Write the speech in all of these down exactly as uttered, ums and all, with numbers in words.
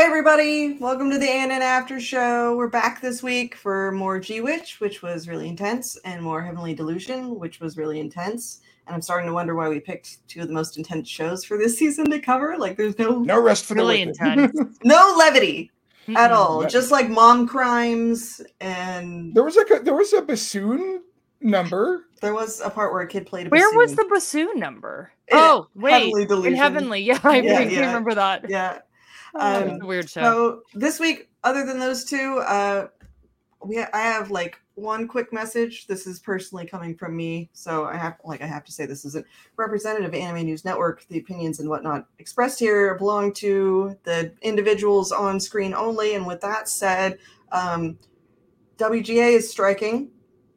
everybody, welcome to the A N N After Show. We're back this week for more G-Witch, which was really intense, and more Heavenly Delusion, which was really intense. And I'm starting to wonder why we picked two of the most intense shows for this season to cover. Like, there's no no rest for really the intense, no levity Mm-mm. at all. No. Just like mom crimes, and there was like a there was a bassoon number. There was a part where a kid played a Where bassoon. was the bassoon number? In oh, wait, Heavenly Delusion. in Heavenly, yeah, I Yeah, really yeah. remember that. Yeah. Oh, Um, it's a weird show. So this week, other than those two, uh, we ha- I have like one quick message. This is personally coming from me, so I have like I have to say this isn't representative of Anime News Network. The opinions and whatnot expressed here belong to the individuals on screen only. And with that said, um, W G A is striking,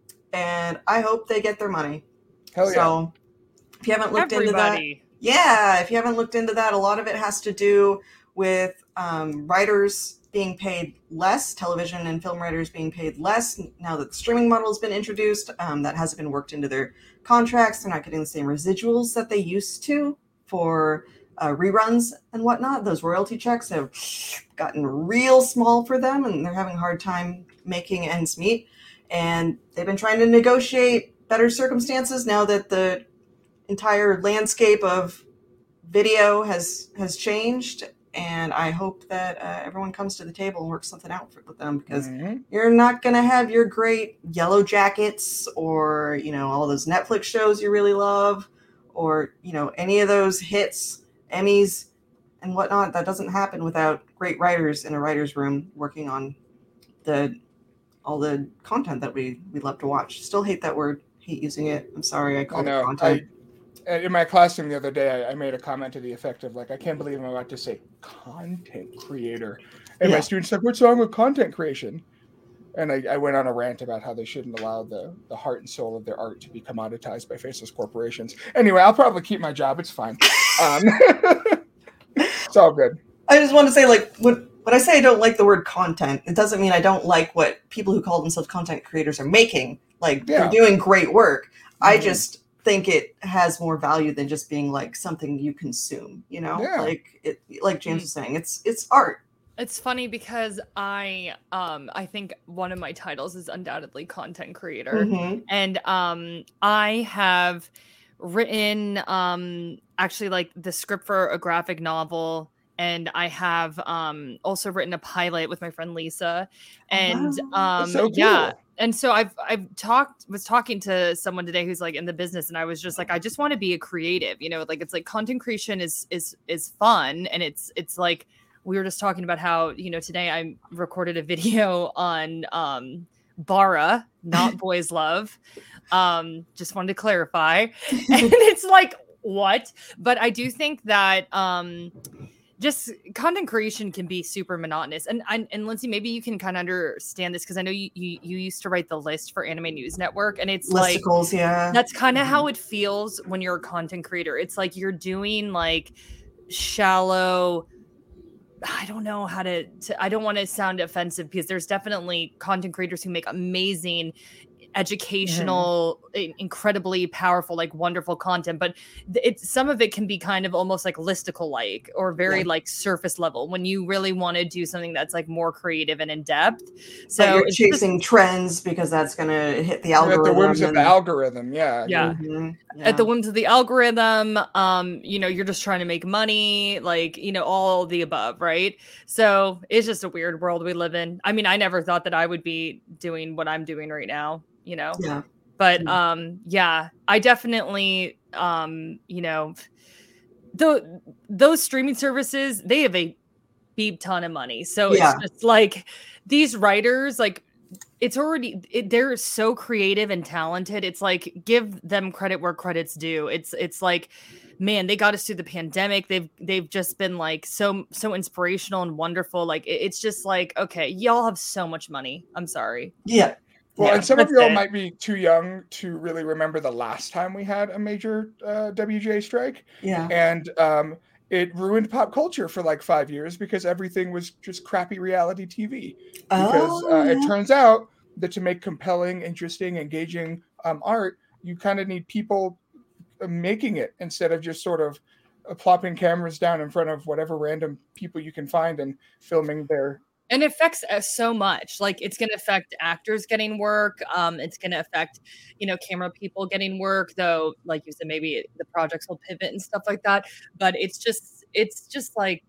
and I hope they get their money. Hell yeah. So if you haven't looked into that. Everybody. Yeah, if you haven't looked into that, a lot of it has to do with um, writers being paid less, television and film writers being paid less now that the streaming model has been introduced. Um, that hasn't been worked into their contracts. They're not getting the same residuals that they used to for uh, reruns and whatnot. Those royalty checks have gotten real small for them, and they're having a hard time making ends meet. And they've been trying to negotiate better circumstances now that the entire landscape of video has has changed, and I hope that uh, everyone comes to the table and works something out for, with them, because Mhm. you're not going to have your great Yellow Jackets or, you know, all those Netflix shows you really love, or, you know, any of those hits, Emmys and whatnot. That doesn't happen without great writers in a writer's room working on the all the content that we, we love to watch. Still hate that word. Hate using it. I'm sorry I I called it know. content. I, in my classroom the other day, I, I made a comment to the effect of, like, I can't believe I'm about to say content creator. And Yeah. my students like, what's wrong with content creation? And I, I went on a rant about how they shouldn't allow the, the heart and soul of their art to be commoditized by faceless corporations. Anyway, I'll probably keep my job. It's fine. Um, it's all good. I just want to say, like, when, when I say I don't like the word content, it doesn't mean I don't like what people who call themselves content creators are making. Like, Yeah. they're doing great work. I Mhm. just think it has more value than just being, like, something you consume, you know? Yeah. Like, it, like James Mm. was saying, it's it's art. It's funny because I um I think one of my titles is undoubtedly content creator. Mhm. And um I have written um actually like the script for a graphic novel, and I have um also written a pilot with my friend Lisa. And Wow. um That's so yeah. cool. And so I've I've talked was talking to someone today who's like in the business, and I was just like, I just want to be a creative, you know, like it's like content creation is is is fun, and it's it's like we were just talking about how, you know, today I recorded a video on um Bara, not Boys Love. Um, just wanted to clarify. And it's like, what? But I do think that um just content creation can be super monotonous. And and, and Lindsay, maybe you can kind of understand this, because I know you, you you used to write the list for Anime News Network, and it's like Listicles, yeah. that's kind of how it feels when you're a content creator. It's like you're doing like shallow, I don't know how to, to I don't want to sound offensive, because there's definitely content creators who make amazing educational, mm-hmm. incredibly powerful, like wonderful content, but it's some of it can be kind of almost like listicle like, or very yeah. like surface level, when you really want to do something that's like more creative and in depth. So but you're it's chasing just, trends because that's going to hit the algorithm. At the whims and, of the algorithm, yeah. Yeah. Mm-hmm, yeah. At the whims of the algorithm, um, you know, you're just trying to make money, like, you know, all the above, right? So it's just a weird world we live in. I mean, I never thought that I would be doing what I'm doing right now, you know? Yeah. But um, yeah, I definitely, um, you know, the, those streaming services, they have a beep ton of money. So yeah. it's just like these writers, like, it's already it, they're so creative and talented. It's like, give them credit where credit's due. It's it's like, man, they got us through the pandemic. They've they've just been like so so inspirational and wonderful. Like it, it's just like, okay, y'all have so much money. I'm sorry. Yeah. Well, yeah, and some of y'all it. might be too young to really remember the last time we had a major uh, W G A strike. Yeah. And um, it ruined pop culture for like five years because everything was just crappy reality T V. Because oh, uh, yeah. it turns out that to make compelling, interesting, engaging um, art, you kind of need people making it instead of just sort of plopping cameras down in front of whatever random people you can find and filming their. And it affects us so much. Like it's going to affect actors getting work. Um, it's going to affect, you know, camera people getting work. Though, like you said, maybe the projects will pivot and stuff like that. But it's just, it's just like,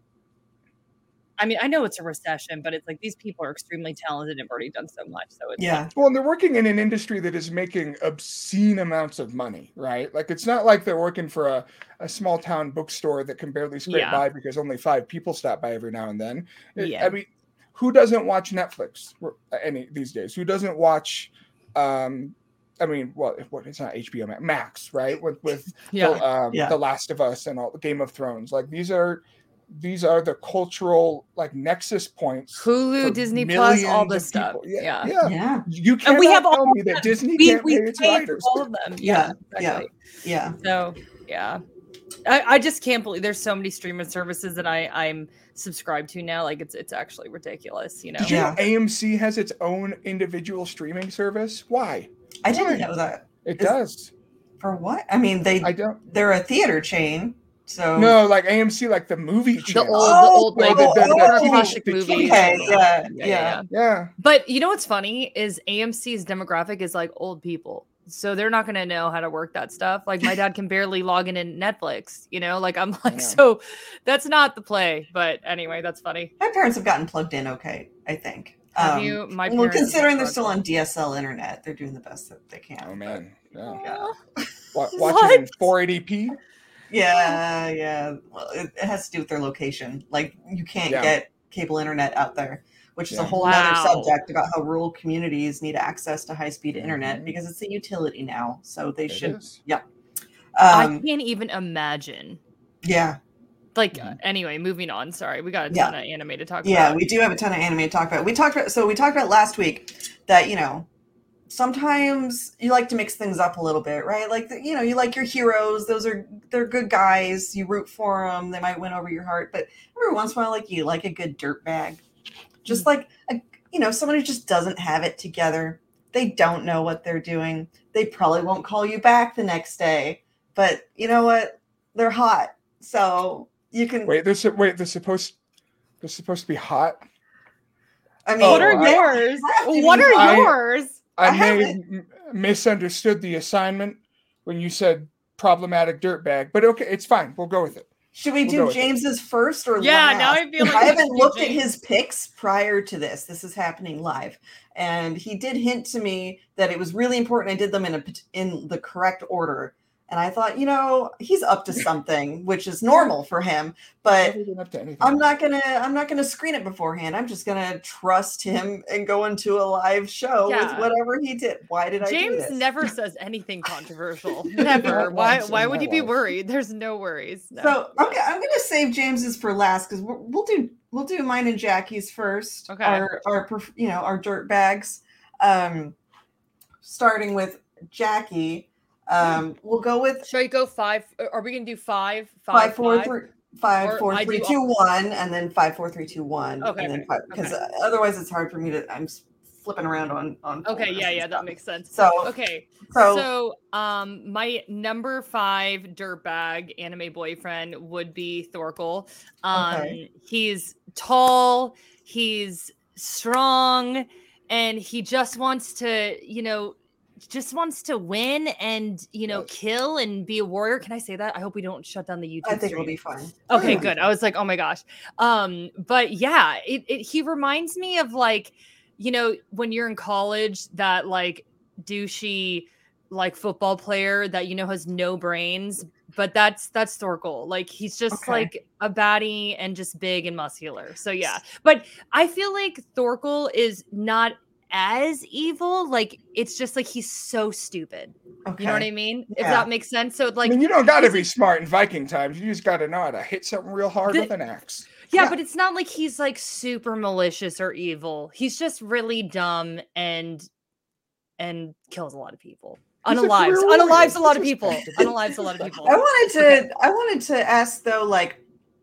I mean, I know it's a recession, but it's like these people are extremely talented and have already done so much. So it's Yeah. like, Well, and they're working in an industry that is making obscene amounts of money, right? Like it's not like they're working for a, a small town bookstore that can barely scrape Yeah. by because only five people stop by every now and then. It- Yeah. I mean, who doesn't watch Netflix any these days? Who doesn't watch? Um, I mean, well, what it's not H B O Max, right? With with yeah. the, um, Yeah. the Last of Us and all the Game of Thrones. Like these are these are the cultural like nexus points. Hulu, for Disney Plus, all millions this of stuff. people. Yeah, Yeah. yeah. Yeah. You can't And we have tell all me of that them. Disney We, can't we pay its pay for writers. all of them. Yeah. Yeah. Yeah. Exactly. Yeah. So yeah, I, I just can't believe there's so many streaming services that I I'm subscribed to now. Like it's it's actually ridiculous. You know. Did you Yeah. know A M C has its own individual streaming service? Why? I didn't know that. It Is- does. For what? I mean, they I don't. they're a theater chain, so No, like A M C, like the movie The channel. old, the Oh, old, like the- the- the horror T V classic the T V movies. Okay, and- yeah, yeah. Yeah. But you know what's funny is A M C's demographic is like old people. So they're not going to know how to work that stuff. Like my dad can barely log in in Netflix, you know, like I'm like, Yeah. so that's not the play. But anyway, that's funny. My parents have gotten plugged in okay, I think. Have Um, you? My well, parents considering they're still struggle. on D S L internet, they're doing the best that they can. Oh man. Yeah. Yeah. Wa- What? Watching in four eighty p. Yeah, yeah. Well, it, it has to do with their location. Like you can't Yeah. get cable internet out there, which is a Yeah. whole Wow. other subject about how rural communities need access to high speed internet Mhm. because it's a utility now. So they It should. is. I Um, can't even imagine. yeah, Like, Mhm. uh, anyway, moving on. Sorry, we got a Yeah. ton of anime to talk yeah. about. We do have a ton of anime to talk about. We talked about so we talked about last week that you know sometimes you like to mix things up a little bit, right? Like the, you know you like your heroes; those are they're good guys. You root for them; they might win over your heart. But every once in a while, like you like a good dirtbag, just like a, you know someone who just doesn't have it together. They don't know what they're doing. They probably won't call you back the next day. But you know what? They're hot, so you can. Wait, they're su- wait. They're supposed. They're supposed to be hot. I mean, Oh, What are I- yours? have to What be- are I- yours? I, I may haven't- m- misunderstood the assignment when you said problematic dirtbag, but okay, it's fine. We'll go with it. Should we We'll go do with it. James's first or Yeah, last? now I feel like I we haven't should do looked at James. his picks prior to this. This is happening live, and he did hint to me that it was really important I did them in a pat- in the correct order. And I thought, you know, he's up to something, which is normal for him. But Never been up to anything. I'm not gonna I'm not gonna screen it beforehand. I'm just gonna trust him and go into a live show Yeah. with whatever he did. Why did I do James this? never says anything controversial. Never. Not Why? once in Why my would you be life. worried? There's no worries. No. So I'm, go- I'm gonna save James's for last because we'll do we'll do mine and Jackie's first. Okay. Our our perf- you know our dirt bags. Um, starting with Jackie. Um, we'll go with Should I go five? Are we gonna do five? five, four, five? three, five, Or four, I three, do two, one, and then five, four, three, two, one, Okay, and then okay, five. Because okay. otherwise, it's hard for me to. I'm s- flipping around on on. Okay, folders yeah, and yeah, that stuff. makes sense. So Okay, so, so um, my number five dirtbag anime boyfriend would be Thorkel. Um, Okay. he's tall, he's strong, and he just wants to, you know, just wants to win and you know Yes. kill and be a warrior. Can I say that? I hope we don't shut down the YouTube. I think stream. it'll be fine. Okay, Yeah. good. I was like, oh my gosh. Um, but yeah, it, it he reminds me of like, you know, when you're in college, that like douchey like football player that you know has no brains, but that's that's Thorkel. Like he's just Okay. like a baddie and just big and muscular. So yeah. But I feel like Thorkel is not as evil. Like it's just like he's so stupid. Okay. You know what I mean? If Yeah. that makes sense. So I like mean, you don't got to he's be like- smart in Viking times. You just got to know how to hit something real hard The- with an axe. Yeah, Yeah. but it's not like he's like super malicious or evil. He's just really dumb and and kills a lot of people. He's a Unalives. career warrior. Unalives a lot of He's people. just- Unalives a lot of people. I wanted to I wanted to ask though, like,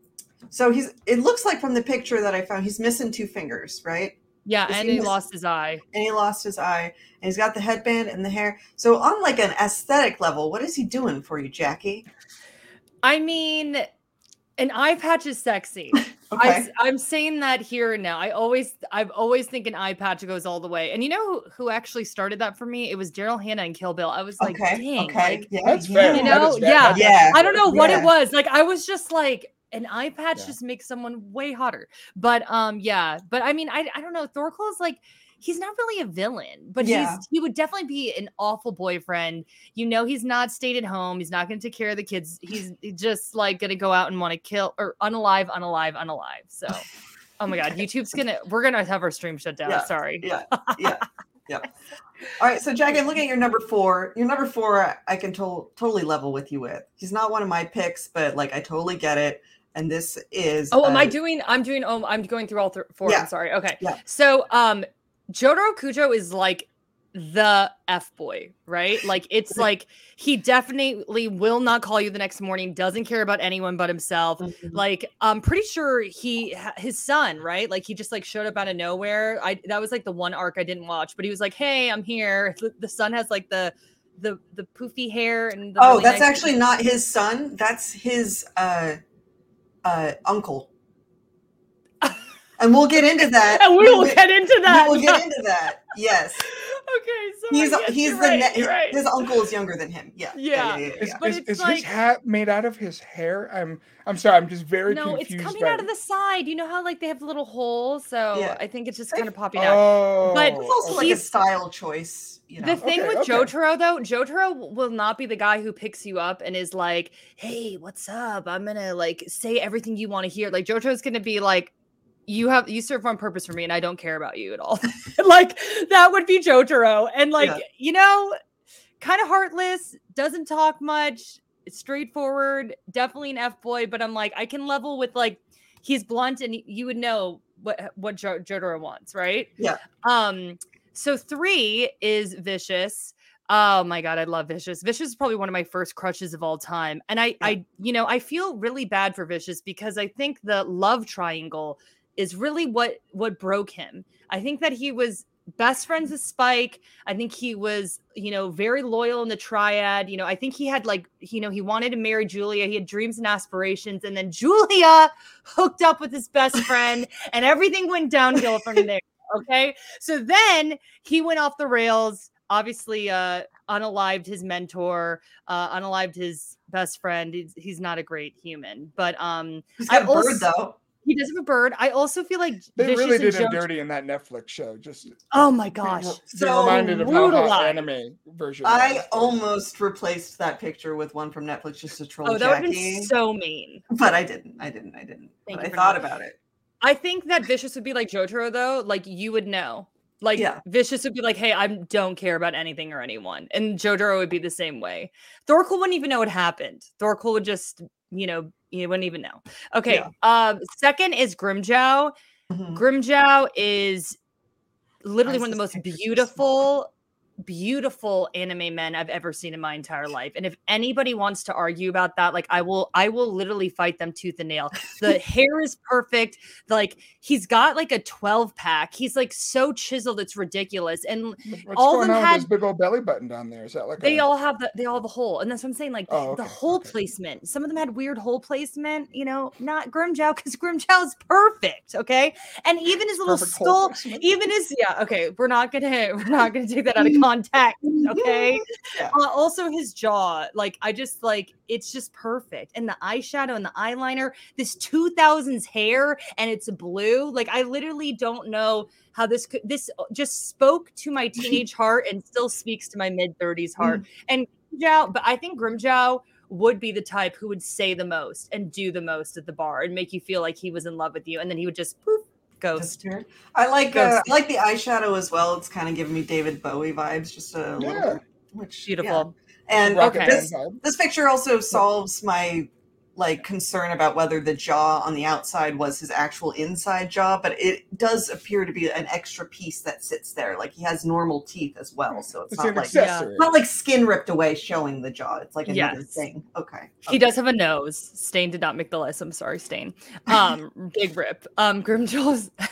so he's it looks like from the picture that I found, he's missing two fingers, right? Yeah, Is and he he mis- lost his eye. And he lost his eye, and he's got the headband and the hair. So on like an aesthetic level, what is he doing for you, Jackie? I mean, an eye patch is sexy. Okay. I, I'm saying that here and now. I always, I've always think an eye patch goes all the way. And you know who, who actually started that for me? It was Daryl Hannah in Kill Bill. I was like, Okay. dang, Okay. like, Yeah. That's yeah. fair. you That know, is fair. yeah, That's Yeah. I don't know what Yeah. it was. Like, I was just like, an eye patch Yeah. just makes someone way hotter. But um, yeah. But I mean, I, I don't know. Thorkel is like, he's not really a villain, but Yeah. he's he would definitely be an awful boyfriend. You know, he's not stayed at home. He's not going to take care of the kids. He's just like going to go out and want to kill or unalive, unalive, unalive. So, oh my God, YouTube's gonna we're gonna have our stream shut down. Yeah. Sorry. Yeah. Yeah. Yeah. All right. So, Jackie, I'm looking at your number four. Your number four, I can to- totally level with you with. He's not one of my picks, but like I totally get it. And this is. Oh, am uh, I doing? I'm doing. Oh, I'm going through all th- four. Yeah. I'm sorry. Okay. Yeah. So, um, Jotaro Kujo is like the F boy, right? Like it's like he definitely will not call you the next morning, doesn't care about anyone but himself. Mhm. Like I'm pretty sure he his son, right? Like he just like showed up out of nowhere. I that was like the one arc I didn't watch, but he was like, "Hey, I'm here." The, the son has like the the the poofy hair and the Oh, really that's nice- actually not his son. That's his uh, uh, uncle. And we'll get into that. And we will We- get into that. We will get into that. Yes. Okay, so He's yes, he's you're the right, ne- you're right. his uncle is younger than him. Yeah. Yeah. yeah, yeah, Is, yeah. But is, it's is like- his hat made out of his hair? I'm I'm sorry. I'm just very No, it's confused. coming by out of the side. You know how like they have the little holes, so Yeah. I think it's just kind of popping out. Oh, But It's also like a He's- style choice. You know. The thing Okay, with okay. Jotaro though, Jotaro will not be the guy who picks you up and is like, "Hey, what's up? I'm gonna like say everything you want to hear." Like Jotaro's gonna be like, "You have you serve one purpose for me, and I don't care about you at all." Like that would be Jotaro, and like Yeah. you know, kind of heartless, doesn't talk much, it's straightforward, definitely an F boy. But I'm like, I can level with like he's blunt, and you would know what what jo- Jotaro wants, right? Yeah. Um. So three is Vicious. Oh my God, I love Vicious. Vicious is probably one of my first crushes of all time. And I, Yeah. I, you know, I feel really bad for Vicious because I think the love triangle is really what what broke him. I think that he was best friends with Spike. I think he was, you know, very loyal in the triad. You know, I think he had like, you know, he wanted to marry Julia. He had dreams and aspirations. And then Julia hooked up with his best friend and everything went downhill from there. Okay. So then he went off the rails, obviously uh unalived his mentor, uh unalived his best friend. He's, he's not a great human, but um He's got I a bird also- though. he does have a bird. I also feel like They Vicious really and did him Joe- dirty in that Netflix show. Just Oh my gosh. Be, So be reminded of how hot brutalized. anime version. I was. almost replaced that picture with one from Netflix just to troll Oh, that would have Jackie, been so mean. but I didn't. I didn't. I didn't. Thank but you I for thought not. about it. I think that Vicious would be like Jotaro though. Like you would know. Like Yeah. Vicious would be like, "Hey, I don't care about anything or anyone," and Jotaro would be the same way. Thorkel wouldn't even know what happened. Thorkel would just, you know, you wouldn't even know. Okay. Yeah. Um. Second is Grimjow. Mhm. Grimjow is literally Why one is of the this most picture so beautiful, beautiful anime men I've ever seen in my entire life. And if anybody wants to argue about that, like I will, I will literally fight them tooth and nail. The hair is perfect. Like he's got like a twelve pack. He's like so chiseled, it's ridiculous. And What's all of going them on had- with this big old belly button down there? Is that like they a, all have the they all have the hole, and that's what I'm saying. Like Oh, the okay, hole okay. placement. Some of them had weird hole placement. You know, not Grimjow because Grimjow is perfect. Okay, and even his little perfect hole skull, placement? even his yeah. Okay, we're not gonna we're not gonna take that out of context. Okay. Yeah. Uh, also, his jaw, like I just like it's just perfect, and the eyeshadow and the eyeliner. This two thousands hair, and it's blue. Like I literally don't know how this could. This just spoke to my teenage heart, and still speaks to my mid thirties heart. And Grimjow, but I think Grimjow would be the type who would say the most and do the most at the bar and make you feel like he was in love with you, and then he would just poof ghost. Disappear. I like uh, Ghost. I like the eyeshadow as well. It's kind of giving me David Bowie vibes, just a little Yeah. bit. Which Beautiful. yeah. And Rocket Okay. this Man vibe. this picture also solves my like concern about whether the jaw on the outside was his actual inside jaw, but it does appear to be an extra piece that sits there. Like he has normal teeth as well, so it's, It's not an like accessory. it's not like skin ripped away showing the jaw. It's like another Yes. thing. Okay. He does have a nose. Stain did not make the list. I'm sorry, Stain. Um, big rip. Um, Grimjaw's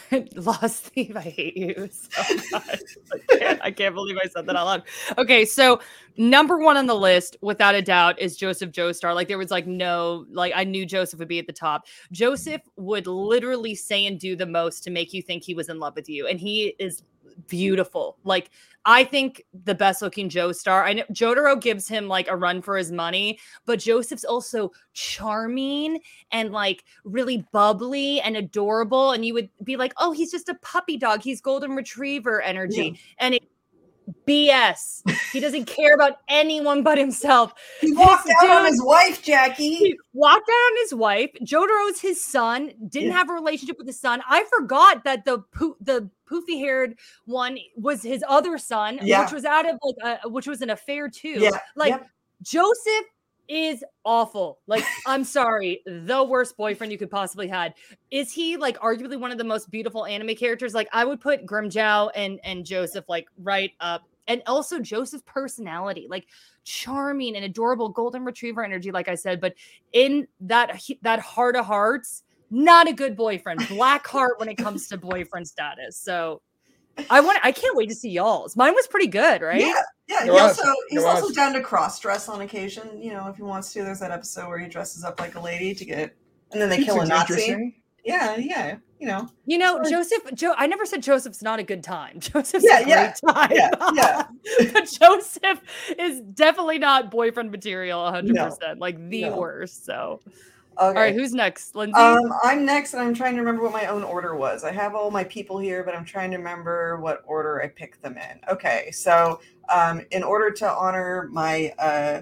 Lost Thief, I hate you so much. I can't, I can't believe I said that out loud. Okay, so number one on the list, without a doubt, is Joseph Joestar. Like there was like no, like I knew Joseph would be at the top. Joseph would literally say and do the most to make you think he was in love with you, and he is beautiful. Like I think the best looking Joestar. I know Jotaro gives him like a run for his money, but Joseph's also charming and like really bubbly and adorable. And you would be like, oh, he's just a puppy dog. He's golden retriever energy. Yeah. And it B S. He doesn't care about anyone but himself. He walked this out dude, on his wife, Jackie. He walked out on his wife. Jotaro's his son. Didn't yeah. have a relationship with his son. I forgot that the po- the poofy-haired one was his other son, yeah. which was out of like a, which was an affair too. Yeah. Like yeah. Joseph is awful. Like, I'm sorry, the worst boyfriend you could possibly had. Is he like arguably one of the most beautiful anime characters? Like, I would put Grimmjow and and Joseph like right up. And also Joseph's personality, like charming and adorable golden retriever energy, like I said. But in that that heart of hearts, not a good boyfriend. Black heart when it comes to boyfriend status. So I want. I can't wait to see y'all's. Mine was pretty good, right? Yeah, yeah. He also he's also down to cross dress on occasion. You know, if he wants to. There's that episode where he dresses up like a lady to get, and then they kill a Nazi. Yeah, yeah. You know. You know, Joseph. Joe. I never said Joseph's not a good time. Joseph's yeah, a great yeah, time. Yeah, yeah. But Joseph is definitely not boyfriend material. one hundred percent. No, like the no. worst. So. Okay. All right, who's next? Lindsay? Um, I'm next, and I'm trying to remember what my own order was. I have all my people here, but I'm trying to remember what order I picked them in. Okay, so um, in order to honor my uh,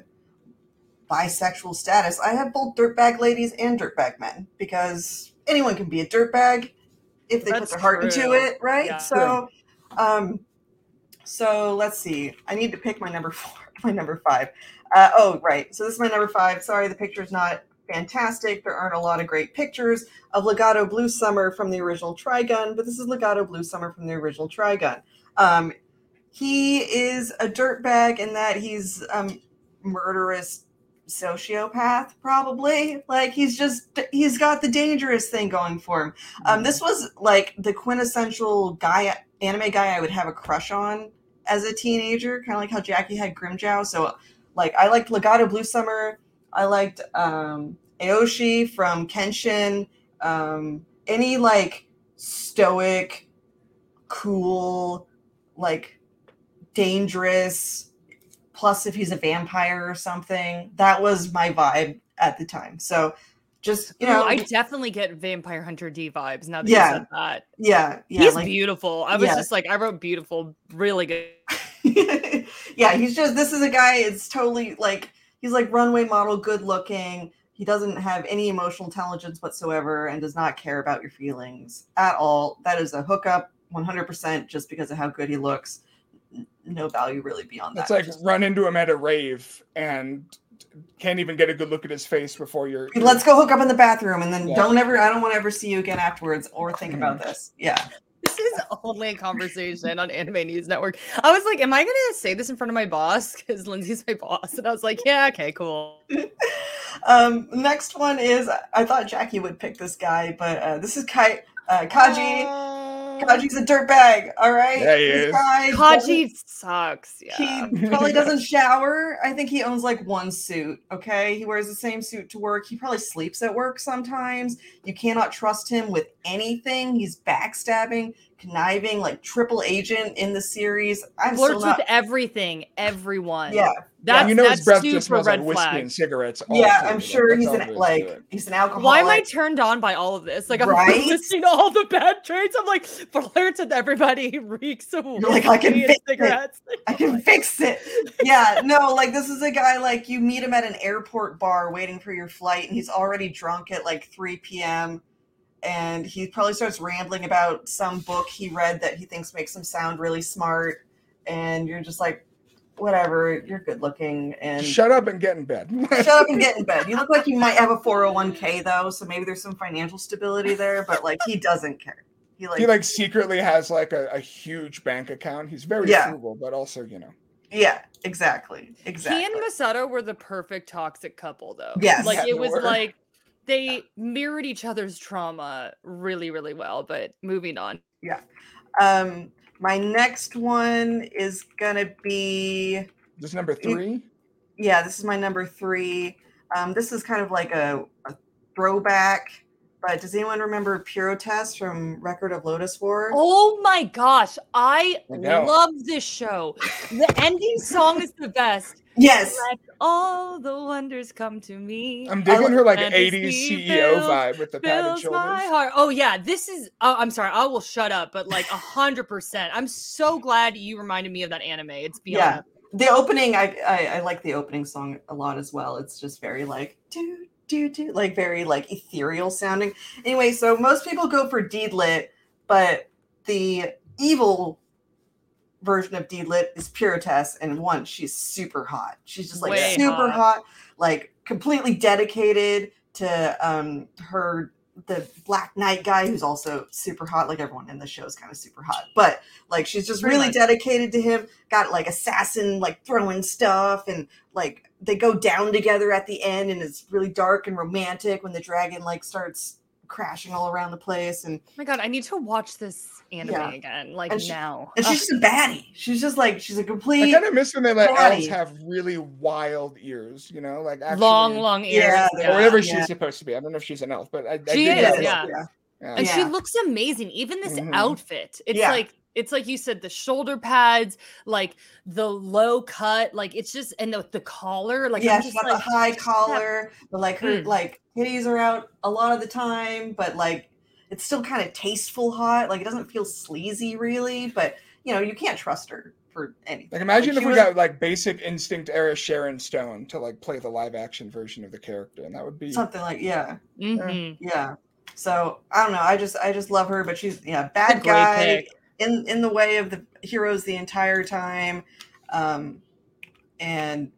bisexual status, I have both dirtbag ladies and dirtbag men, because anyone can be a dirtbag if they That's put their heart true. into it, right? Yeah. So, um, so let's see. I need to pick my number four, my number five. Uh, oh, right. So this is my number five. Sorry, the picture's not fantastic. There aren't a lot of great pictures of Legato Blue Summer from the original Trigun, but this is Legato Blue Summer from the original Trigun. Um, he is a dirtbag in that he's a um, murderous sociopath, probably. Like, he's just, he's got the dangerous thing going for him. Um, this was like the quintessential guy, anime guy I would have a crush on as a teenager, kind of like how Jackie had Grimmjow. So, like, I liked Legato Blue Summer. I liked um, Aoshi from Kenshin. Um, any like stoic, cool, like dangerous. Plus, if he's a vampire or something, that was my vibe at the time. So, just you know, Ooh, I definitely get Vampire Hunter D vibes now that yeah, you said that. Yeah, yeah, he's like, beautiful. I was yeah. just like, I wrote beautiful, really good. Yeah, he's just. This is a guy. It's totally like. He's like runway model, good looking. He doesn't have any emotional intelligence whatsoever and does not care about your feelings at all. That is a hookup one hundred percent just because of how good he looks. No value really beyond that. It's like just run into him at a rave and can't even get a good look at his face before you're... Let's go hook up in the bathroom and then yeah. don't ever, I don't want to ever see you again afterwards or think mm-hmm. about this. Yeah. This is only a conversation on Anime News Network. I was like, am I going to say this in front of my boss? Because Lindsay's my boss. And I was like, yeah, okay, cool. um, next one is, I thought Jackie would pick this guy, but uh, this is Kai, uh, Kaji. Uh... Kaji's a dirtbag, all right? Yeah, he is. Kaji sucks, yeah. He probably doesn't shower. I think he owns like one suit, okay? He wears the same suit to work. He probably sleeps at work sometimes. You cannot trust him with anything. He's backstabbing, conniving, like triple agent in the series. I'm Flirts not... with everything, everyone. Yeah. That's, yeah, you know that's his breath super just smells red like whiskey flag. and cigarettes. Yeah, also. I'm sure That's he's an like he's an alcoholic. Why am I turned on by all of this? Like I'm right? listing all the bad traits. I'm like flirts with everybody, reeks of You're like I can fix cigarettes. it. I can fix it. Yeah, no, like this is a guy like you meet him at an airport bar waiting for your flight, and he's already drunk at like three p.m. and he probably starts rambling about some book he read that he thinks makes him sound really smart, and you're just like, whatever, you're good looking and shut up and get in bed. Shut up and get in bed. You look like you might have a four oh one k though, so maybe there's some financial stability there, but like he doesn't care. He like he like secretly has like a, a huge bank account. He's very yeah. frugal, but also, you know. Yeah, exactly. Exactly. He and Masato were the perfect toxic couple though. Yes. Like Yeah, it was were. like they mirrored each other's trauma really, really well. But moving on. Yeah. Um, my next one is gonna be This is number three. Yeah, this is my number three. Um, this is kind of like a, a throwback. But does anyone remember Purotest from Record of Lodoss War? Oh my gosh, I, I know. love this show. The ending song is the best. Yes. Let all the wonders come to me. I'm digging her like Fantasy eighties C E O fills- vibe with the padded fills shoulders. my heart. Oh yeah, this is. Oh, I'm sorry, I will shut up. But like a hundred percent, I'm so glad you reminded me of that anime. It's beyond. Yeah. The opening, I, I I like the opening song a lot as well. It's just very like do do do, like very like ethereal sounding. Anyway, so most people go for Deedlit, but the evil version of Deedlit is Purotest, and one, she's super hot. She's just like Way super hot. hot, like completely dedicated to um her the Black Knight guy who's also super hot. Like everyone in the show is kind of super hot, but like she's just Pretty really much. dedicated to him. Got like assassin like throwing stuff, and like they go down together at the end, and it's really dark and romantic when the dragon like starts crashing all around the place. And Oh my god, I need to watch this anime Yeah. again, like And she- now. and she's just a baddie. She's just like she's a I complete kind of miss when they let Body. elves have really wild ears, you know, like actually, long, long ears. Yeah, or whatever yeah. she's supposed to be. I don't know if she's an elf, but I, I She dig is, that. yeah. yeah. Yeah. And she Yeah. looks amazing. Even this Mhm. outfit. It's Yeah. like it's like you said, the shoulder pads, like the low cut, like it's just and the, the collar, like yeah, I'm she's just got like the high collar, but like her Mm. like titties are out a lot of the time, but like it's still kind of tasteful hot. Like it doesn't feel sleazy really, but you know, you can't trust her for anything. Like imagine Like, if she we was- got like Basic Instinct era Sharon Stone to like play the live action version of the character, and that would be something like yeah. mhm. Yeah. So I don't know. I just I just love her, but she's yeah, a bad great guy pick. in in the way of the heroes the entire time. Um and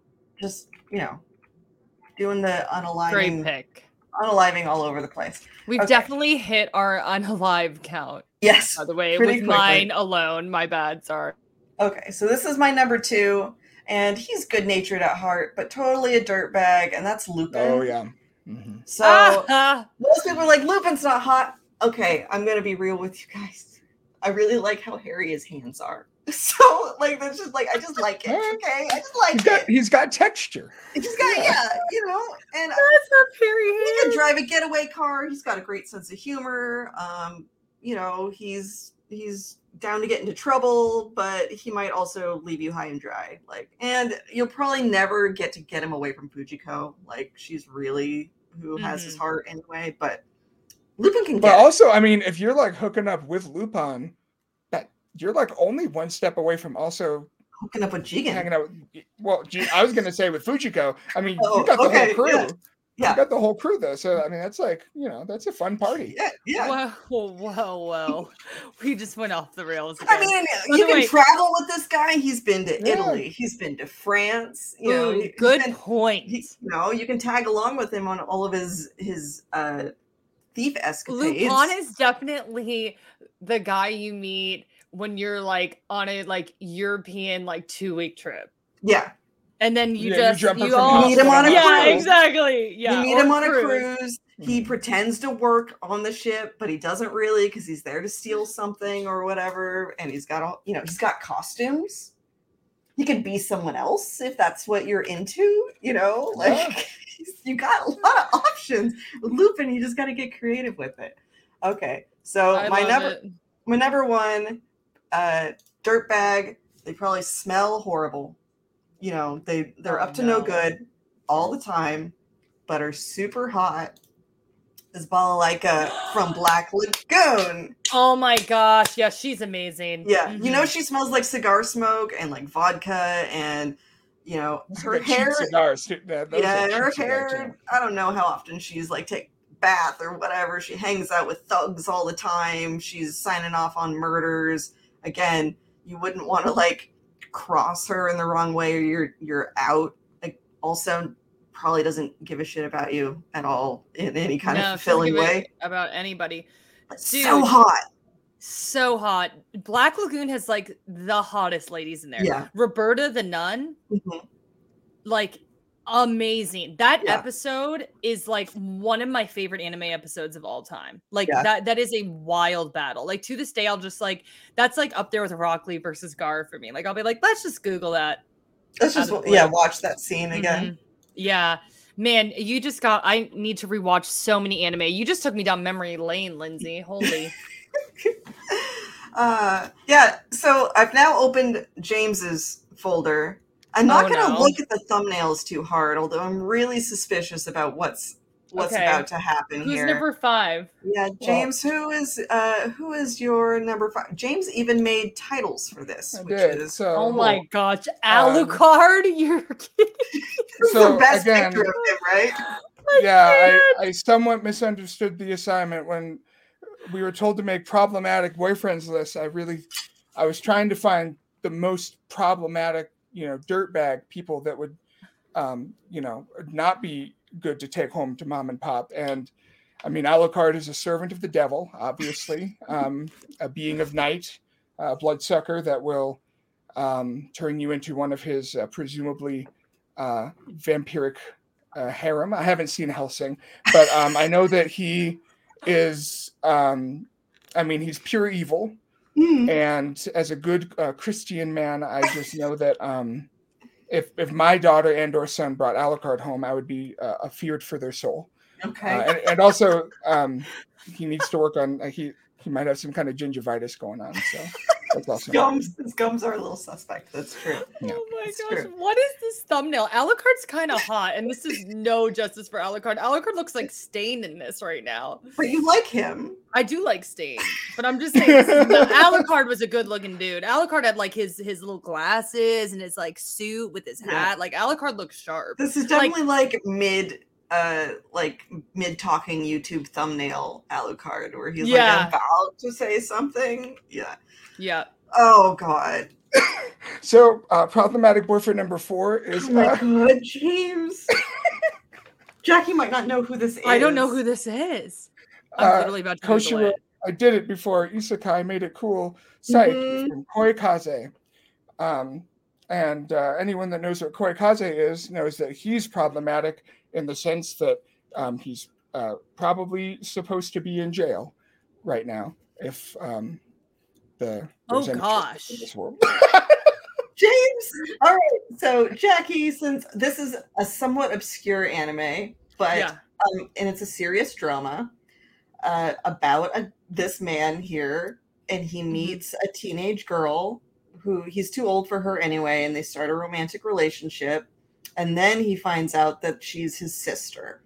just, you know, doing the Great unaliving pick. unaliving all over the place. We've Okay. definitely hit our unalive count, Yes. by the way, pretty with quickly. mine alone. My bad, sorry. Okay, so this is my number two, and he's good natured at heart, but totally a dirtbag, and that's Lupin. oh yeah. Mhm. So Ah, most people are like, Lupin's not hot. Okay, I'm gonna be real with you guys. I really like how hairy his hands are. So like that's just like I just like it. Okay, I just like He's got it. he's got texture. He's just got yeah, you know, and that's a very he can drive a getaway car. He's got a great sense of humor. Um, you know, he's he's down to get into trouble, but he might also leave you high and dry. Like, and you'll probably never get to get him away from Fujiko. Like, she's really who has his Mhm. heart anyway. But Lupin can But get. it. also, I mean, if you're like hooking up with Lupin, that you're like only one step away from also Hooking up with Jigen. hanging out with. Well, gee, I was gonna say with Fujiko. I mean, Oh, you got the okay, whole crew. yeah. Yeah. You got the whole crew though, so I mean, that's like you know, that's a fun party. Yeah, yeah. Well, well, well. We just went off the rails. I again. mean, By you the can way- travel with this guy. He's been to Yeah. Italy. He's been to France. You know, Ooh, he's good been- point. he, you know, you can tag along with him on all of his his uh, thief escapades. Lupin is definitely the guy you meet when you're like on a like European like two week trip, yeah, and then you Yeah, you just jump you, in from all Meet him on a yeah cruise. exactly yeah you meet or him on a cruise. He Mhm. pretends to work on the ship, but he doesn't really because he's there to steal something or whatever. And he's got all you know. He's got costumes. He could be someone else if that's what you're into. You know, like Yeah. you got a lot of options. With Lupin, you just got to get creative with it. Okay, so I my love number. it. My number one, uh, dirtbag. They probably smell horrible. You know, they they're Oh, up to no no. good all the time, but are super hot. Is Balalaika from Black Lagoon. Oh my gosh, yeah, she's amazing. Yeah, you know Mhm. she smells like cigar smoke and like vodka, and you know Those her are the cheap hair. cigars. too. Yeah, those Yeah, are and cheap her cigars, hair. I don't know how often she's like take bath or whatever. She hangs out with thugs all the time. She's signing off on murders. Again, you wouldn't want to like cross her in the wrong way or you're you're out. Like also probably doesn't give a shit about you at all in any kind No, of she doesn't fulfilling give a- way. about anybody. But Dude. so hot. So hot. Black Lagoon has like the hottest ladies in there. Yeah. Roberta the nun, Mhm. like amazing. That Yeah. episode is like one of my favorite anime episodes of all time. Like Yeah. that that is a wild battle. Like to this day, I'll just like that's like up there with Rock Lee versus Gar for me. Like I'll be like, let's just Google that. Let's just Out of the yeah blue. watch that scene again. Mhm. Yeah. Man, you just got I need to rewatch so many anime. You just took me down memory lane, Lindsay. Holy. uh yeah, so I've now opened James's folder. I'm not Oh, gonna no. look at the thumbnails too hard, although I'm really suspicious about what's what's Okay. about to happen Who's here. number five? Yeah, James, who is uh who is your number five? James even made titles for this, I which did. is So, Oh cool. my gosh. Alucard? You're kidding. This is So, the best again- picture of him, right? yeah, I, I somewhat misunderstood the assignment when we were told to make problematic boyfriends lists. I really, I was trying to find the most problematic, you know, dirtbag people that would, um, you know, not be good to take home to mom and pop. And I mean, Alucard is a servant of the devil, obviously, um, a being of night, a bloodsucker that will um, turn you into one of his uh, presumably uh, vampiric uh, harem. I haven't seen Hellsing, but um, I know that he is, um, I mean, he's pure evil. Hmm. And as a good uh, Christian man, I just know that um, if if my daughter and or son brought Alucard home, I would be uh, afeared for their soul. Okay. Uh, and, and also, um, he needs to work on, uh, he, he might have some kind of gingivitis going on. So that's his also gums, his gums are a little suspect. That's true. Yeah, Oh my it's gosh, true. what is this thumbnail? Alucard's kind of hot, and this is no justice for Alucard. Alucard looks like Stain in this right now. But you like him. I do like Stain, but I'm just saying, this is no, Alucard was a good-looking dude. Alucard had like his his little glasses and his like suit with his Yeah. hat. Like Alucard looks sharp. This is definitely like, mid uh like mid talking YouTube thumbnail Alucard, where he's Yeah. like about to say something. Yeah. Yeah. Oh god. So, uh, problematic boyfriend number four is Oh my uh, god, James. Jackie might not know who this is. I don't know who this is. I'm Uh, literally about to Google Koshiro. it. I did it before. Isekai made it cool. Psych Mhm. from Koikaze. Um, and uh, anyone that knows what Koikaze is knows that he's problematic in the sense that um, he's uh, probably supposed to be in jail right now. If um, the Oh, there's any gosh. justice in this world. James. All right. So Jackie, since this is a somewhat obscure anime, but Yeah. um, and it's a serious drama uh, about a, this man here, and he Mm-hmm. meets a teenage girl who he's too old for her anyway, and they start a romantic relationship, and then he finds out that she's his sister.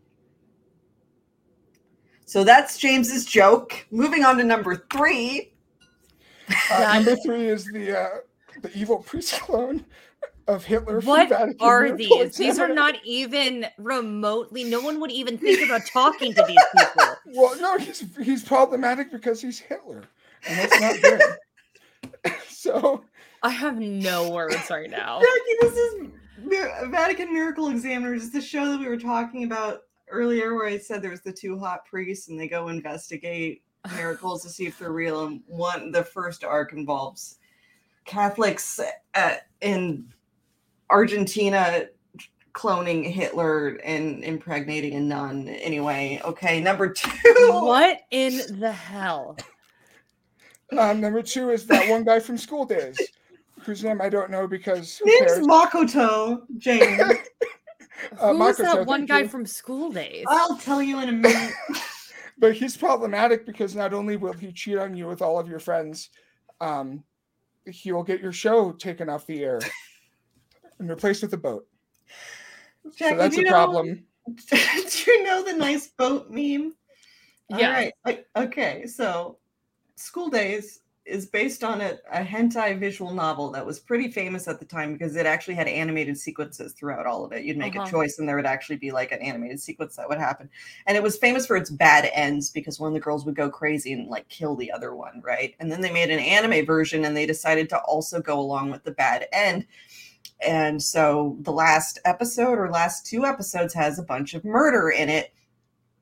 So that's James's joke. Moving on to number three. Uh, That- number three is the uh, the evil priest clone of Hitler. from What Vatican are Miracle these? These are Examiner. not even remotely. No one would even think about talking to these people. Well, no, he's he's problematic because he's Hitler, and that's not good. So, I have no words right now. Jackie, this is Mir- Vatican Miracle Examiners. It's the show that we were talking about earlier, where I said there was the two hot priests, and they go investigate miracles to see if they're real. And one, the first arc involves Catholics uh, in Argentina cloning Hitler and impregnating a nun. Anyway, okay, number two. What in the hell? um, number two is that one guy from School Days, whose name I don't know because who Name's cares? Makoto, James. Uh, Who was Makoto, that one thank guy you. from School Days? I'll tell you in a minute. But he's problematic because not only will he cheat on you with all of your friends, um, he will get your show taken off the air and replaced with a boat. Jackie, so that's do a you know- problem. Do you know the nice boat meme? Yeah. All right. I- okay, so School Days is based on a, a hentai visual novel that was pretty famous at the time because it actually had animated sequences throughout all of it. You'd make Uh-huh. a choice and there would actually be like an animated sequence that would happen. And it was famous for its bad ends because one of the girls would go crazy and like kill the other one, right? And then they made an anime version and they decided to also go along with the bad end. And so the last episode or last two episodes has a bunch of murder in it.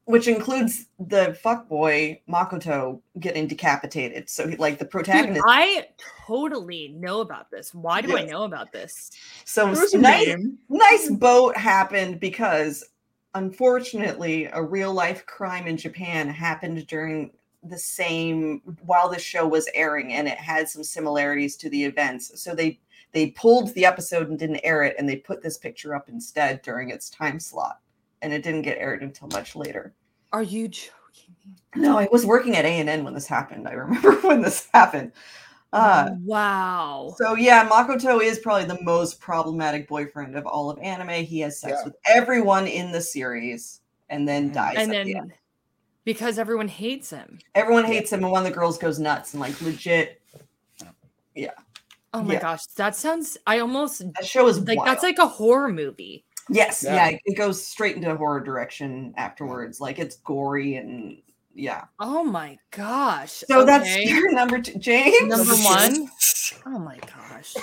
which includes the fuckboy Makoto getting decapitated. So, he, like the protagonist. Dude, I totally know about this. Why do Yes. I know about this? So It was a nice, meme. nice boat happened because, unfortunately, a real life crime in Japan happened during the same while the show was airing, and it had some similarities to the events. So they they pulled the episode and didn't air it, and they put this picture up instead during its time slot, and it didn't get aired until much later. Are you joking me? No, I was working at A and N when this happened. I remember when this happened. Uh, Wow. so yeah, Makoto is probably the most problematic boyfriend of all of anime. He has sex Yeah. with everyone in the series and then Mhm. dies. And at then the end. because everyone hates him. Everyone hates him, and one of the girls goes nuts and like legit. Oh my Yeah. gosh, that sounds. I almost That show is like wild. that's like a horror movie. yes, Yeah. yeah. It goes straight into horror direction afterwards. Like it's gory and yeah. Oh my gosh. So okay. that's your number two, James. Number Number two. one. Oh my gosh.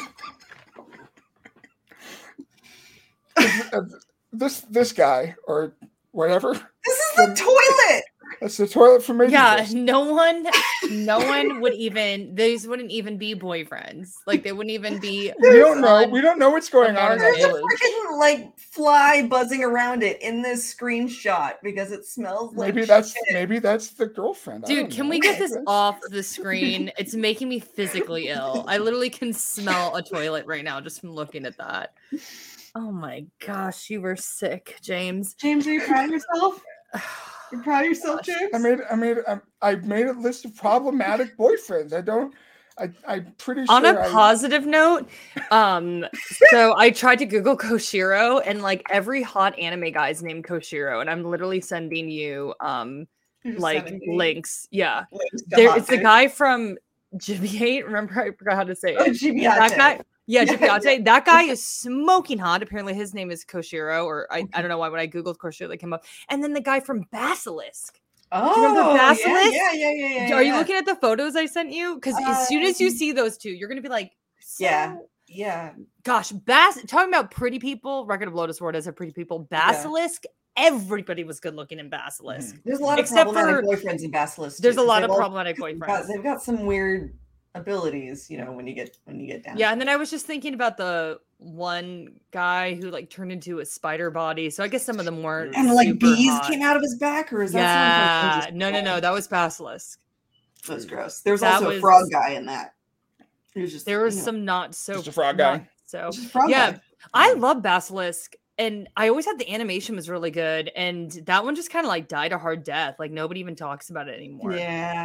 Uh, this this guy or whatever. This is the toilet. That's the toilet from Major Yeah, Quest. no one, no one would even. These wouldn't even be boyfriends. Like they wouldn't even be. We don't know. on- We don't know what's going on in that There's There's a village. freaking like fly buzzing around it in this screenshot because it smells like Maybe that's shit. maybe that's the girlfriend. I Dude, don't can know. we get this That's- off the screen? It's making me physically ill. I literally can smell a toilet right now just from looking at that. Oh my gosh, you were sick, James. James, are you proud of yourself? You proud of yourself, James? I made I made I, I made a list of problematic boyfriends. I don't. I I'm pretty sure. On a I, positive note, um, so I tried to Google Koshiro, and like every hot anime guy is named Koshiro, and I'm literally sending you um You're just like sending me links. Yeah, links to there hot it's the guys. guy from Jibiate. Remember, I forgot how to say Oh, it. Jibiate. That guy, yeah, Yeah, Jibiate. That guy is smoking hot. Apparently, his name is Koshiro, or I, I don't know why when I googled Koshiro, they came up. And then the guy from Basilisk. Oh, you remember yeah, Basilisk? Yeah, yeah, yeah, yeah. Are you yeah. looking at the photos I sent you? Because as soon as you Um, see those two, you're gonna be like, Yeah, "So yeah. gosh, Bas talking about pretty people, Record of Lotus Ward as a pretty people, Basilisk, everybody was good looking in Basilisk. There's a lot Except of problematic for- boyfriends in Basilisk. There's too, a 'cause lot they've of all problematic got- boyfriends. They've got some weird abilities, you know, when you get when you get down. Yeah, and then I was just thinking about the one guy who like turned into a spider body. So I guess some of them weren't. and like super bees hot. came out of his back, or is that Yeah, something? no, no, no, that was Basilisk. That was gross. There was That also was- a frog guy in that. It was just There was you know, some not so. Just a frog guy. not So just a frog yeah, guy. I love Basilisk. And I always had the animation was really good, and that one just kind of like died a hard death. Like nobody even talks about it anymore. Yeah,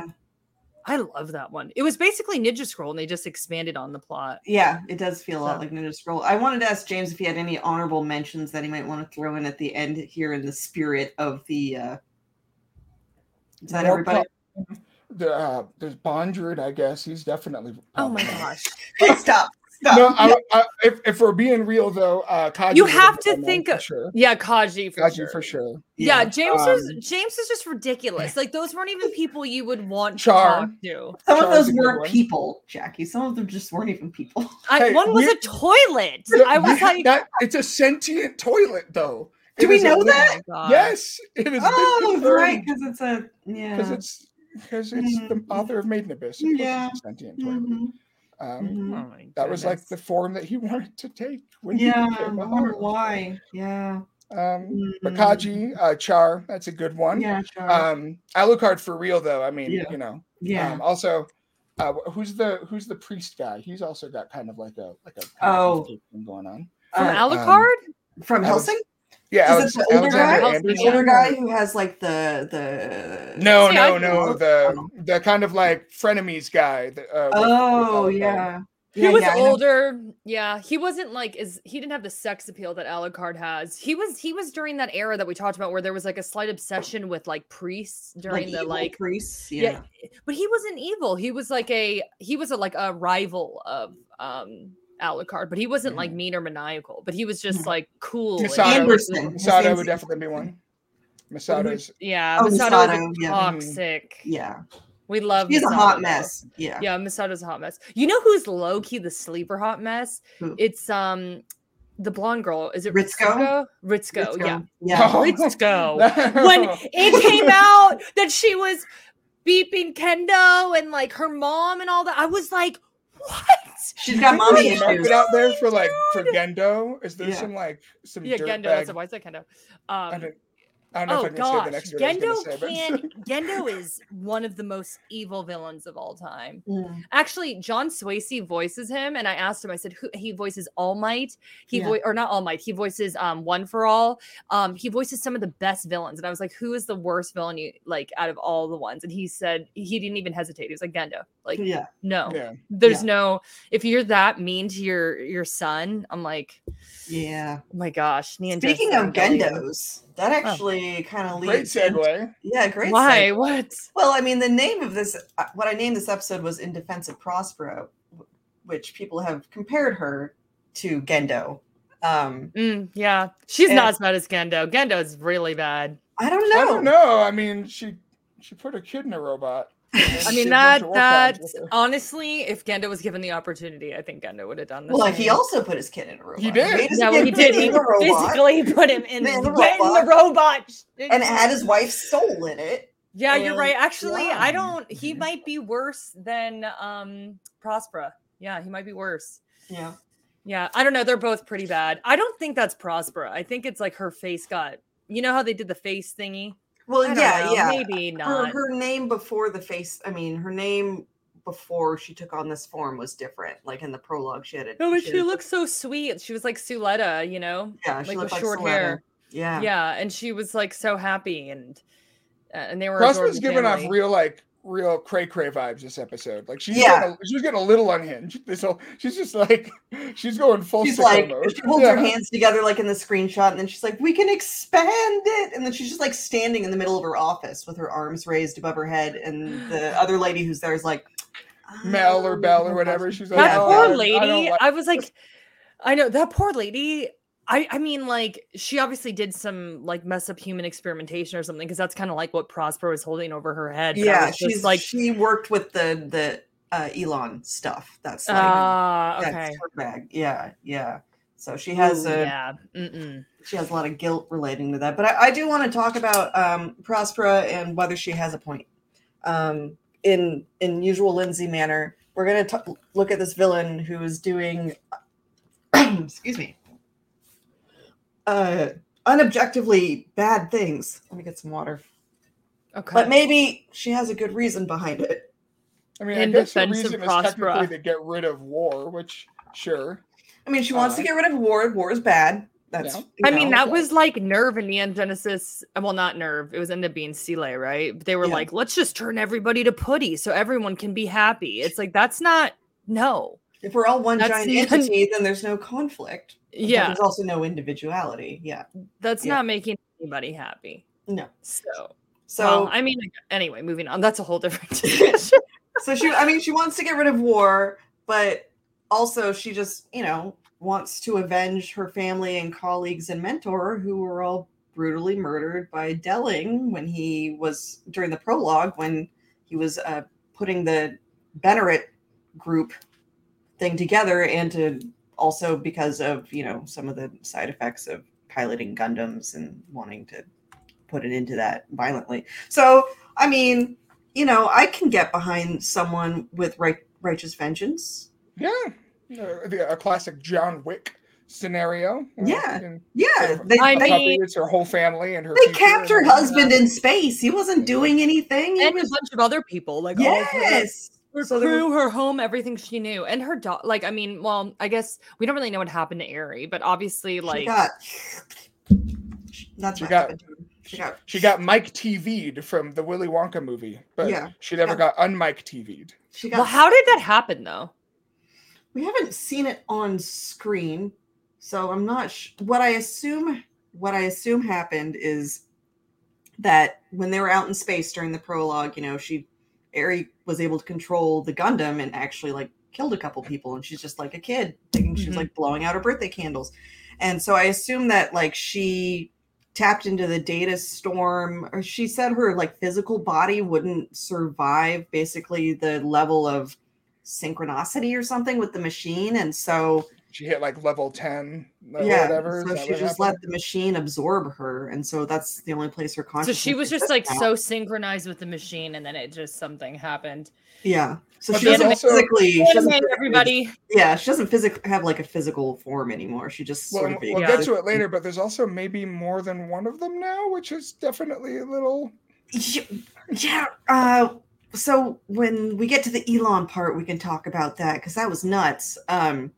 I love that one. It was basically Ninja Scroll, and they just expanded on the plot. yeah, it does feel a lot So- like Ninja Scroll. I wanted to ask James if he had any honorable mentions that he might want to throw in at the end here in the spirit of the. uh Is that More everybody? pro- the, uh, there's Bondred, I guess. He's definitely. Oh my problematic. gosh. Stop. Stop. No, I, I, if, if we're being real though, uh, Kaji You would have been to on think for of- sure. Yeah, Kaji for Kaji sure. for sure. Yeah, James was Um, James is just ridiculous. Like those weren't even people you would want Char. to talk to. Some of Char's those a good weren't one. people, Jackie. Some of them just weren't even people. I, Hey, one was we- a toilet. Yeah, I was we have like, that, it's a sentient toilet though. Do It we is a know living- that? oh my God. Yes, it is. Oh, right, because it's a yeah. Because it's because it's the Mhm. author of Maiden Abyss. Of course Yeah. it's a sentient toilet. Mhm, Um, mhm. Oh my That was like goodness. the form that he wanted to take when Yeah, he I became a wonder hunter. why. Yeah. Um, but Mhm. Kaji, uh, Char, that's a good one. Yeah, sure. Um, Alucard for real though. I mean, Yeah. you know. yeah. Um, also, uh, wh- who's the who's the priest guy? He's also got kind of like a like a kind Oh. of thing going on. From Uh, Alucard? from Alex- Helsing? Yeah, Is it Alex- the older Alexander guy? Anderson. The older guy who has like the the No, See, no, I- no. The the kind of like frenemies guy. That, uh, with- Oh with Alucard. yeah. He Yeah, was yeah, I know. older. Yeah, he wasn't like as he didn't have the sex appeal that Alucard has. He was he was during that era that we talked about where there was like a slight obsession with like priests during the evil like priests. yeah. Yeah. But he wasn't evil. He was like a he was a like a rival of um Alucard, but he wasn't like mean or maniacal, but he was just Mhm. like cool. and- Masato, Anderson. His Masato name's would definitely be one. Masato's. Yeah, Oh, Masato Masato, is yeah. toxic. Yeah. We love He's a Masato, hot though. mess. Yeah. Yeah, Masato's a hot mess. You know who's low key the sleeper hot mess? Who? It's um the blonde girl. Is it Ritsuko? Ritsuko, Ritsuko. yeah. Yeah. Oh. Ritsuko. When it came out that she was beeping Kendo and like her mom and all that, I was like, what? She's got mommy There's a market issues. out there for like for Gendo. Is there Yeah. some like some Yeah, dirt Gendo. bag? That's why I said Kendo. I Um, don't, I don't know oh if I can say the gosh, next word I was Gendo gonna say, but can. Gendo is one of the most evil villains of all time. Mm. Actually, John Swasey voices him, and I asked him. I said, "Who?" He voices All Might. He Yeah. vo- or not All Might. He voices um One for All. Um, he voices some of the best villains, and I was like, "Who is the worst villain you like out of all the ones?" And he said he didn't even hesitate. He was like, "Gendo." Like, Yeah. no, yeah. there's Yeah. no. If you're that mean to your your son, I'm like, Yeah. oh my gosh. Ninja Speaking of Evangelion. Gendos, that actually kind of Great leads into- segue. yeah, great Why? segue. What? Well, I mean, the name of this, uh, what I named this episode was In Defense of Prospero, w- which people have compared her to Gendo. Um, Mm, yeah, she's And- not as bad as Gendo. Gendo is really bad. I don't know. I don't know. I mean, she she put her kid in a robot. I mean that that honestly, if Gendo was given the opportunity, I think Gendo would have done this. Well, he also put his kid in a robot. He did. made his yeah, well, kid he did. He in a robot physically put him in, In the get in the robot. robot, and had his wife's soul in it. Yeah, you're and- right. Actually, yeah. I don't. He might be worse than um Prospera. Yeah, he might be worse. Yeah. Yeah, I don't know. They're both pretty bad. I don't think that's Prospera. I think it's like her face got. You know how they did the face thingy? Well, I don't yeah, know, yeah. maybe Her, not. her name before the face, I mean, her name before she took on this form was different. Like in the prologue, she had a. No, but had she a- looked so sweet. She was like Suletta, you know? Yeah, she like looked with like short Suletta. hair. Yeah. Yeah, and she was like so happy, and uh, and they were. Prospera's adorable giving off family. real like real cray cray vibes this episode. Like she's Yeah. getting a, she's getting a little unhinged. This whole she's just like she's going full. She's sicko like, mode. she holds her Yeah. hands together like in the screenshot, and then she's like, we can expand it. And then she's just like standing in the middle of her office with her arms raised above her head. And the other lady who's there is like, Mel or "Um, Bell or whatever. She's like, That Yeah. "Oh, poor I don't lady. like-" I was like, I know that poor lady. I, I mean, like, she obviously did some like mess up human experimentation or something, because that's kind of like what Prosper was holding over her head. but I Yeah, was just she's like, like, she worked with the the uh, Elon stuff. That's like, ah, okay. that's her bag. Yeah, yeah. So she has Ooh, a yeah. Mm-mm. she has a lot of guilt relating to that. But I, I do want to talk about um, Prospera and whether she has a point. Um, in in usual Lindsay manner, we're going to look at this villain who is doing, excuse me, uh, unobjectively bad things. Let me get some water. Okay. But maybe she has a good reason behind it. I mean, In I guess the defense of reason is Prospera. technically to get rid of war, which sure. I mean, she wants Uh, to get rid of war. War is bad. That's. Yeah. you I mean, know, that was like Nerve in Neon Genesis. Well, not Nerve. It was ended up being Sele, right? But they were Yeah. like, let's just turn everybody to putty so everyone can be happy. It's like, that's not, no. if we're all one That's giant not- entity, then there's no conflict. But Yeah, there's also no individuality. Yeah. that's yeah. not making anybody happy. No. So, So well, I mean, anyway, moving on. That's a whole different discussion. so she I mean she wants to get rid of war, but also she just, you know, wants to avenge her family and colleagues and mentor who were all brutally murdered by Delling when he was during the prologue when he was uh, putting the Benneret group thing together, and to also because of, you know, some of the side effects of piloting Gundams and wanting to put it into that violently. So, I mean, you know, I can get behind someone with right, righteous vengeance. Yeah, Uh, the- a classic John Wick scenario. uh, Yeah. and Yeah, a they, I a they, puppy, mean- it's her whole family and her. they future capped her and- husband in space. He wasn't doing anything. He And a was, bunch of other people, like all of her, yes. her So there crew, her home, everything she knew, and her dog. Like, I mean, well, I guess we don't really know what happened to Aerie, but obviously, She like, got. That's She what got- happened to him. She got. She got Mike T V'd from the Willy Wonka movie, but Yeah. she never Yeah. got un-Mike T V'd. She got. well, how did that happen though? We haven't seen it on screen, so I'm not. Sh- what I assume. What I assume happened is that when they were out in space during the prologue, you know, she, Aerie was able to control the Gundam and actually like killed a couple people, and she's just like a kid thinking she was Mhm. like blowing out her birthday candles, and so I assume that like she tapped into the data storm, or she said her like physical body wouldn't survive basically the level of synchronicity or something with the machine, and so she hit like level ten or Yeah, whatever. so Is that she what just happened? let the machine absorb her, and so that's the only place her So consciousness she was just exists like now. so synchronized with the machine, and then it just something happened. Yeah, so But she there's doesn't also- physically. She doesn't Anime, physically- everybody. Yeah, she doesn't physically have like a physical form anymore. She just Well, sort of. we'll Yeah. get to it later, but there's also maybe more than one of them now, which is definitely a little. Yeah, yeah. Uh, so when we get to the Elon part, we can talk about that because that was nuts. Um,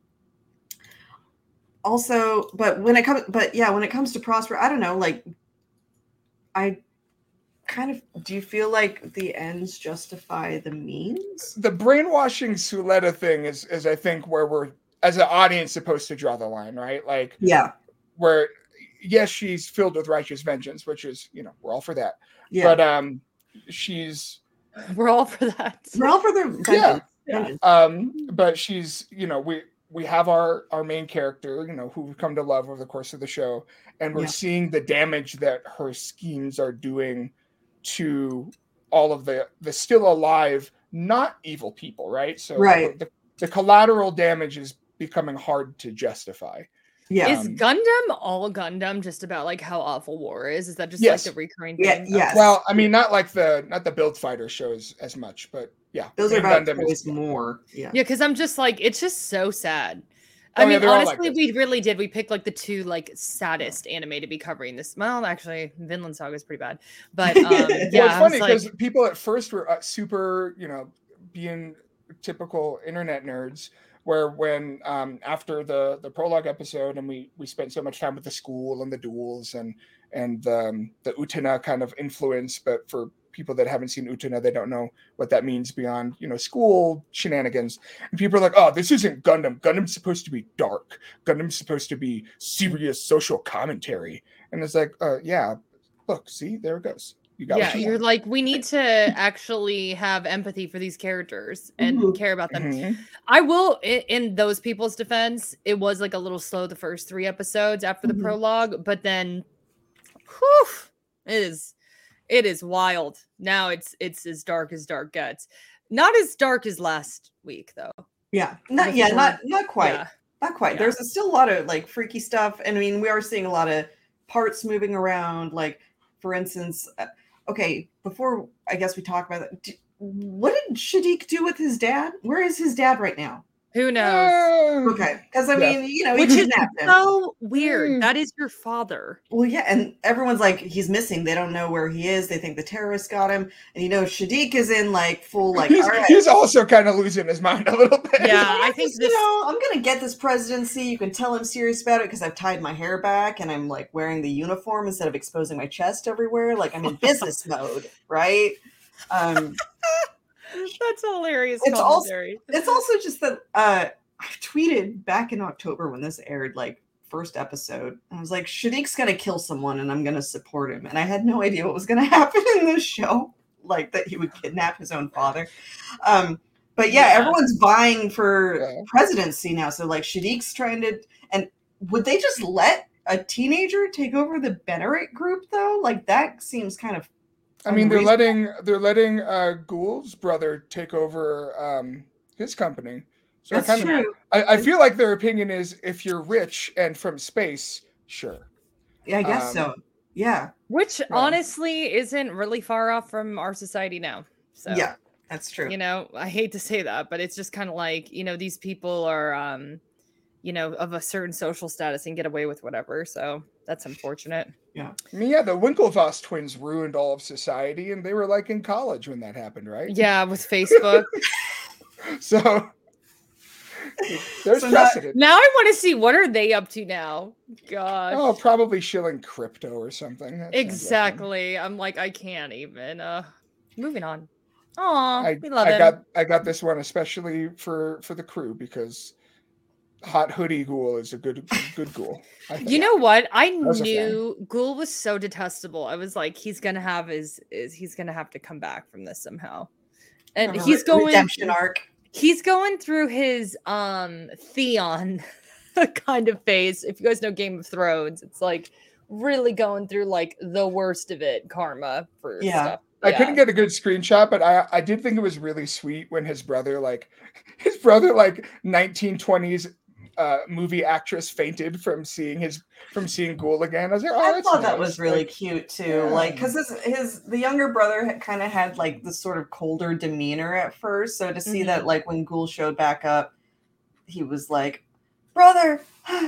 also, but when it comes, but yeah, when it comes to Prosper, I don't know. Like, I kind of do. You feel like the ends justify the means? The brainwashing Suletta thing is, is I think, where we're, as an audience, supposed to draw the line, right? Like, Yeah, where, yes, she's filled with righteous vengeance, which is, you know, we're all for that. yeah. But um, she's We're all for that. We're all for the vengeance. Yeah. vengeance. um, but she's, you know, we we have our our main character, you know, who we've come to love over the course of the show, and we're Yeah. seeing the damage that her schemes are doing to all of the the still alive, not evil people, right? So Right. the, the collateral damage is becoming hard to justify. Yeah. Is Um, Gundam all Gundam just about like how awful war is? Is that just Yes. like the recurring Yeah, thing? yes. Well, I mean, not like the not the Build Fighter shows as much, but yeah, Those are Main about Gundam is- toys more. Yeah. Yeah, because I'm just like, it's just so sad. Oh, I yeah, mean, they're all like honestly, this. we really did. We picked like the two like saddest anime to be covering this. Well, actually, Vinland Saga is pretty bad, but um, yeah, Well, it's I was funny like, because people at first were uh, super, you know, being typical internet nerds. Where when um, after the the prologue episode, and we we spent so much time with the school and the duels and and um, the Utena kind of influence, but for people that haven't seen Utena, they don't know what that means beyond, you know, school shenanigans. And people are like, "Oh, this isn't Gundam. Gundam's supposed to be dark. Gundam's supposed to be serious social commentary." And it's like, uh, yeah, look, see, there it goes. You got yeah, what you you're want. like, we need to actually have empathy for these characters and Mhm. care about them. Mhm. I will, in, in those people's defense, it was like a little slow the first three episodes after the Mhm. prologue, but then, whew, it is, it is wild. Now it's it's as dark as dark gets. Not as dark as last week though. Yeah. Not Before- yeah, not not quite. Yeah. Not quite. Yeah. There's still a lot of like freaky stuff. And I mean, we are seeing a lot of parts moving around. Like, for instance, uh, okay, before I guess we talk about that, d- what did Shadiq do with his dad? Where is his dad right now? Who knows? Uh, Okay. Because I Yeah. mean, you know, he Which is kidnapped him. so weird. Mm. That is your father. Well, yeah, and everyone's like, he's missing. They don't know where he is. They think the terrorists got him. And you know, Shadiq is in like full like, he's, all right. he's also kind of losing his mind a little bit. Yeah, I'm I think just, this. you know, I'm gonna get this presidency. You can tell I'm serious about it because I've tied my hair back and I'm like wearing the uniform instead of exposing my chest everywhere. Like I'm in business mode, right? Um, That's hilarious. It's also- commentary. it's also just that uh, I tweeted back in October when this aired, like first episode. I was like, Shadiq's gonna kill someone and I'm gonna support him. And I had no idea what was gonna happen in this show, like that he would kidnap his own father. Um, but yeah, Yeah. everyone's vying for Yeah. presidency now. So like Shadiq's trying to, and would they just let a teenager take over the Benneret group though? Like that seems kind of. I mean, they're unreasonable. letting they're letting uh, Ghoul's brother take over um, his company. So I That's kind of true. I, I feel like their opinion is if you're rich and from space, sure. Yeah, I guess um, so. Yeah, Which honestly isn't really far off from our society now. So yeah, that's true. you know, I hate to say that, but it's just kind of like, you know, these people are um, you know, of a certain social status and get away with whatever. So that's unfortunate. I mean, yeah, the Winklevoss twins ruined all of society, and they were like in college when that happened, right? Yeah, with Facebook. So there's So not- precedent. Now I want to see what are they up to now. God. Oh, probably shilling crypto or something. That sounds like fun. Exactly. I'm like, I can't even. Uh moving on. Aw, I, we love I him. got I got this one especially for for the crew because Hot Hoodie Ghoul is a good good ghoul. I think. You know what? I was a knew Ghoul was so detestable. I was like, he's gonna have his is he's gonna have to come back from this somehow. And Have a he's re- going redemption arc. he's going through his um Theon kind of phase. If you guys know Game of Thrones, it's like really going through like the worst of it, karma for Yeah. stuff. I Yeah. couldn't get a good screenshot, but I I did think it was really sweet when his brother like his brother like nineteen twenties uh, movie actress fainted from seeing his from seeing Ghoul again. I was like, oh, I that's thought nice. that was really like, cute too. yeah. Like, because his his the younger brother had kind of had like this sort of colder demeanor at first. So to see Mhm. that, like when Ghoul showed back up, he was like, "Brother,"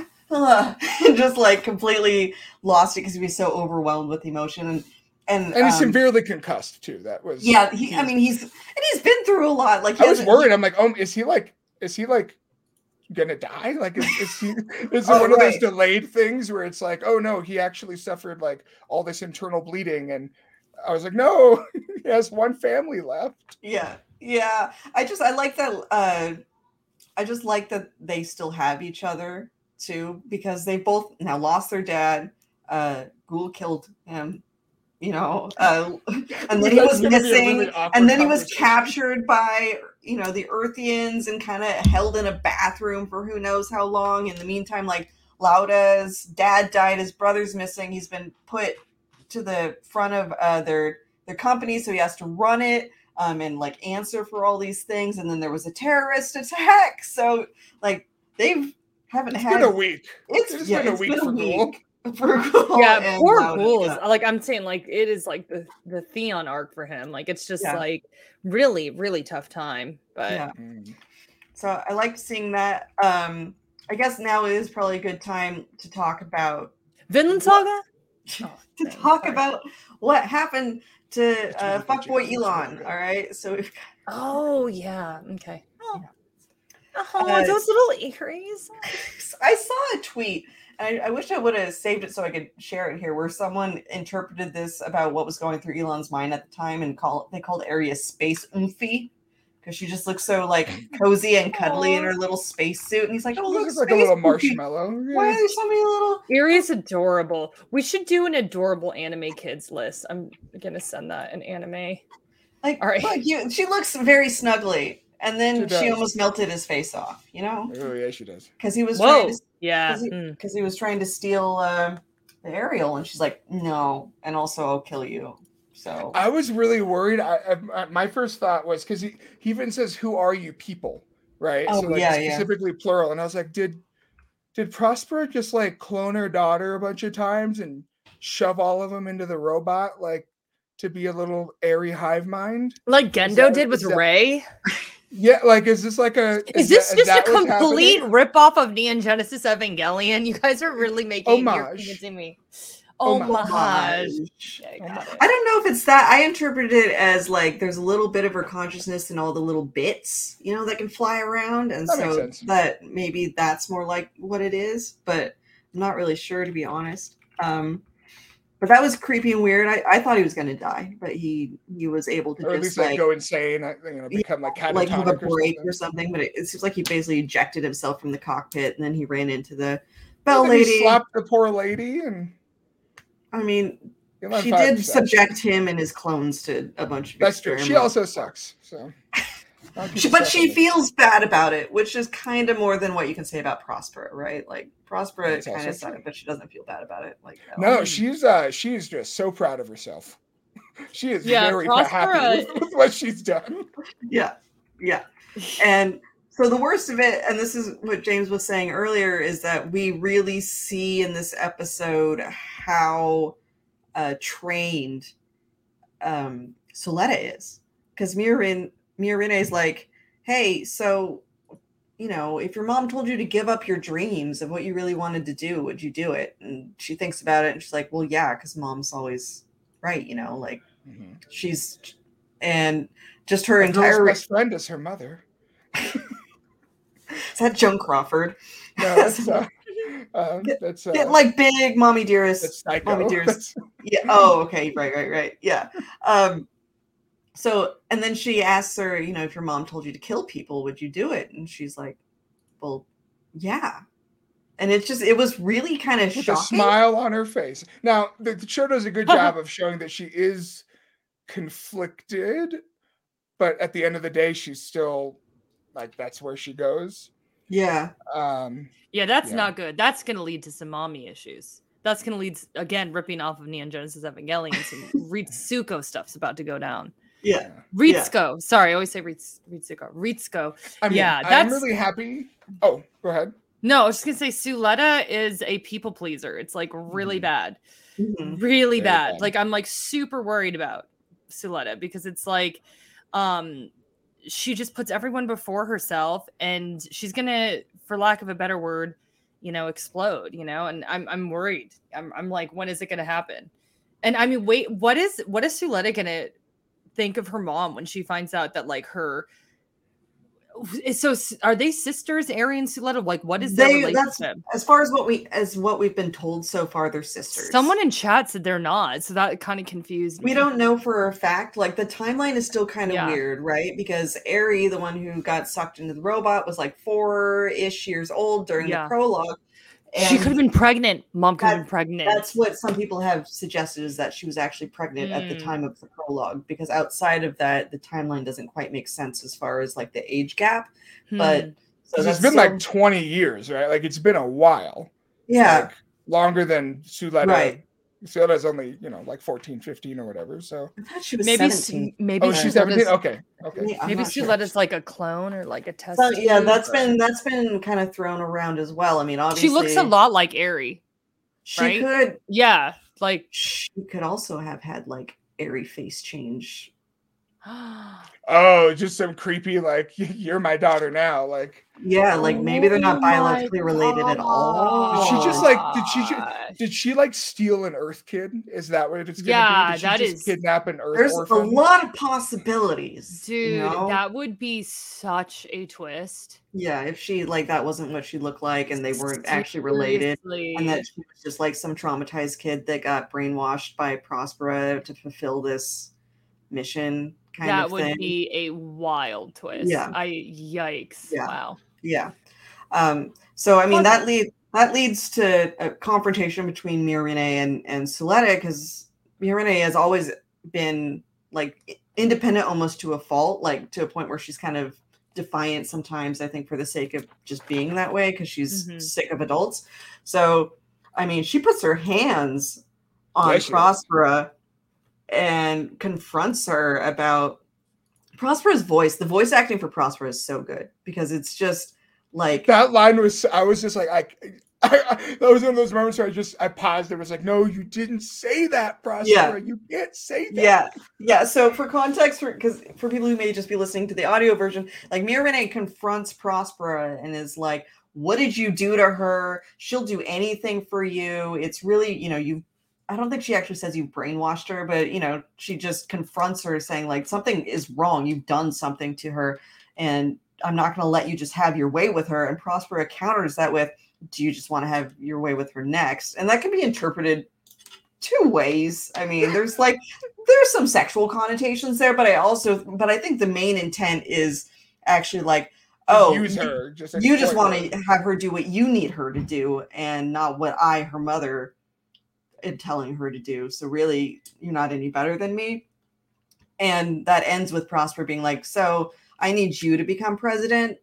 and just like completely lost it because he was so overwhelmed with emotion and and and he's um, severely concussed too. That was yeah. He, he I was- mean, he's and he's been through a lot. Like he I was hasn't- worried. I'm like, oh, is he like, is he like gonna die? Like, is, is he? Is it Oh, one of those right. delayed things where it's like, oh no, he actually suffered like all this internal bleeding, and I was like, no, he has one family left. Yeah, yeah. I just I like that. Uh, I just like that they still have each other too, because they both now lost their dad. Uh, Ghoul killed him, you know, uh, and then he That's was gonna be a missing, really awkward and then he was conversation. captured by you know the Earthians and kind of held in a bathroom for who knows how long. In the meantime, like Lauda's dad died, his brother's missing. He's been put to the front of uh, their their company, so he has to run it. Um, and like answer for all these things, and then there was a terrorist attack. So like they've haven't It's had been a week. It's, It's yeah, been a it's week been a for week Ghoul. for Ghoul. Yeah, and poor Lauda, Ghoul is yeah. like I'm saying, like it is like the the Theon arc for him. Like it's just Yeah. like really, really tough time. But Yeah. Mm. So I liked seeing that. Um, I guess now is probably a good time to talk about Vinland Saga. to dang, talk sorry. about what happened to It's uh, really good, fuckboy James. It's Elon. really good. All right, so we've Oh yeah. Okay. Oh, oh Uh, those little earrings. I saw a tweet, and I, I wish I would have saved it so I could share it here, where someone interpreted this about what was going through Elon's mind at the time, and call they called Arya Space Oomphy because she just looks so like cozy and cuddly in Aw. her little spacesuit, and he's like, "Oh, She look, looks like a space little Oomphy. marshmallow. Why Yeah. are there so many little?" Eerie is adorable. We should do an adorable anime kids list. I'm gonna send that an anime. Like, All right. look, you, she looks very snuggly, and then She she, does. almost melted his face off, you know, Oh yeah, she does. because he was trying Whoa. to Yeah. because he, mm. 'cause he was trying to steal uh, the Ariel, and she's like, "No," and also I'll kill you. So I was really worried. I, I my first thought was because he, he even says, "Who are you people?" Right? Oh, so like yeah, yeah. specifically plural, and I was like, did did Prospera just like clone her daughter a bunch of times and shove all of them into the robot, like to be a little airy hive mind? Like Gendo that- did with is that- Rey. Yeah, like is this like a Is this that- just that a what's complete happening? ripoff of Neon Genesis Evangelion? You guys are really making you're Homage. convincing me. Homage. Homage. Yeah, I got it. I don't know if it's that. I interpreted it as like there's a little bit of her consciousness in all the little bits, you know, that can fly around, and That makes so sense. that maybe that's more like what it is. But I'm not really sure, to be honest. Um, but that was creepy and weird. I, I thought he was going to die, but he he was able to Or at just least like, like go insane, I- you know, become like catatonic like have a or break something. or something. But it, it seems like he basically ejected himself from the cockpit, and then he ran into the bell And then he lady. slapped the poor lady, and I mean, Elon she Five did sucks. subject him and his clones to a bunch of That's true. She experiments. also sucks. So, I'll keep She, but it she separate. feels bad about it, which is kind of more than what you can say about Prospera, right? Like Prospera That's kind also of sucks, true. but she doesn't feel bad about it. Like at No, all. she's uh she's just so proud of herself. She is Yeah, very Prospera- happy with, with what she's done. yeah, yeah. And so the worst of it, and this is what James was saying earlier, is that we really see in this episode how uh, trained um, Soletta is, because Mirin Mirine is like, hey, so you know, if your mom told you to give up your dreams of what you really wanted to do, would you do it? And she thinks about it, and she's like, well, yeah, because mom's always right, you know, like Mhm. she's and just her A girl's entire best friend is her mother. is that Joan Crawford? No, that's uh, um, that's uh, Yeah, like big mommy dearest. that's psycho. Mommy dearest. That's- Yeah. Oh, okay. Right, right, right. Yeah. Um, so, and then she asks her, you know, if your mom told you to kill people, would you do it? And she's like, well, yeah. And it's just, it was really kind of with a shocking. smile on her face. Now, the, the show does a good job of showing that she is conflicted, but at the end of the day, she's still like that's where she goes. Yeah. Um, Yeah, that's Yeah. not good. That's going to lead to some mommy issues. That's going to lead, again, ripping off of Neon Genesis Evangelion. Some Ritsuko stuff's about to go down. Yeah. Ritsuko. Sorry, I always say Rits- Ritsuko. Ritsuko. I mean, Yeah, I'm that's- really happy. Oh, go ahead. No, I was just gonna say Suletta is a people pleaser. It's like really Mhm. bad. Mhm. Really Very bad. bad. Like I'm like super worried about Suletta because it's like um she just puts everyone before herself and she's gonna, for lack of a better word, you know, explode, you know, and I'm I'm worried. I'm I'm like, when is it gonna happen? And I mean, wait, what is what is Suletta gonna think of her mom when she finds out that like her so s- are they sisters, Ari and Suletta? Like what is their They that's relationship? as far as what we as what we've been told so far, they're sisters. Someone in chat said they're not, so that kind of confused me. We don't know for a fact. Like the timeline is still kind of Yeah. weird, right? Because Ari, the one who got sucked into the robot, was like four-ish years old during Yeah. the prologue. She could have been pregnant. Mom could have been That- pregnant. That's what some people have suggested, is that she was actually pregnant at the Mm. time of the prologue, because outside of that, the timeline doesn't quite make sense as far as like the age gap. But Hmm. so Because that's it's been still- like twenty years, right? Like it's been a while. yeah, Like longer than Suletta. right. Suletta's only, you know, like fourteen, fifteen or whatever. So I thought she was maybe seventeen. s- maybe oh, she's seventeen. Suletta's- Okay. Okay. Yeah, I'm maybe not sure. Suletta's like a clone or like a test. So, yeah, tube, that's or- been that's been kind of thrown around as well. I mean, obviously She looks a lot like Ari. She right? could Yeah, like she could also have had like airy face change. Oh, just some creepy, like, you're my daughter now. Like, Yeah, like maybe they're not Oh my biologically related at all. Did she just like, did she, ju- gosh. did she like steal an Earth kid? Is that what it's going to Yeah, be? Did she that just is- kidnap an Earth There's orphan? a lot of possibilities. Dude, you know? that would be such a twist. Yeah, if she like that wasn't what she looked like and they weren't actually related. Seriously. And that she was just like some traumatized kid that got brainwashed by Prospera to fulfill this mission kind that of would thing. be a wild twist. Yeah. I yikes. Yeah. Wow. Yeah. Um, so I mean Plus- that lead that leads to a confrontation between Mirene and and Suletta, because Mirene has always been like independent almost to a fault, like to a point where she's kind of defiant sometimes, I think, for the sake of just being that way, because she's Mhm. sick of adults. So I mean, she puts her hands on Yeah, she Prospera and confronts her about Prospera's voice. The voice acting for Prospera is so good, because it's just like That line was, I was just like, I, I, I that was one of those moments where I just, I paused. It was like, no, you didn't say that, Prospera. Yeah. You can't say that. yeah, yeah. So for context, for because for people who may just be listening to the audio version, like Mirene confronts Prospera and is like, "What did you do to her? She'll do anything for you. It's really, you know, you." I don't think she actually says you brainwashed her, but you know, she just confronts her, saying like something is wrong. You've done something to her, and I'm not going to let you just have your way with her. And Prospera counters that with, "Do you just want to have your way with her next?" And that can be interpreted two ways. I mean, there's like there's some sexual connotations there, but I also but I think the main intent is actually like, oh, Use you- her. Just you just exploit want her. to have her do what you need her to do, and not what I, her mother, am telling her to do. So really, you're not any better than me. And that ends with Prosper being like, "So I need you to become president,"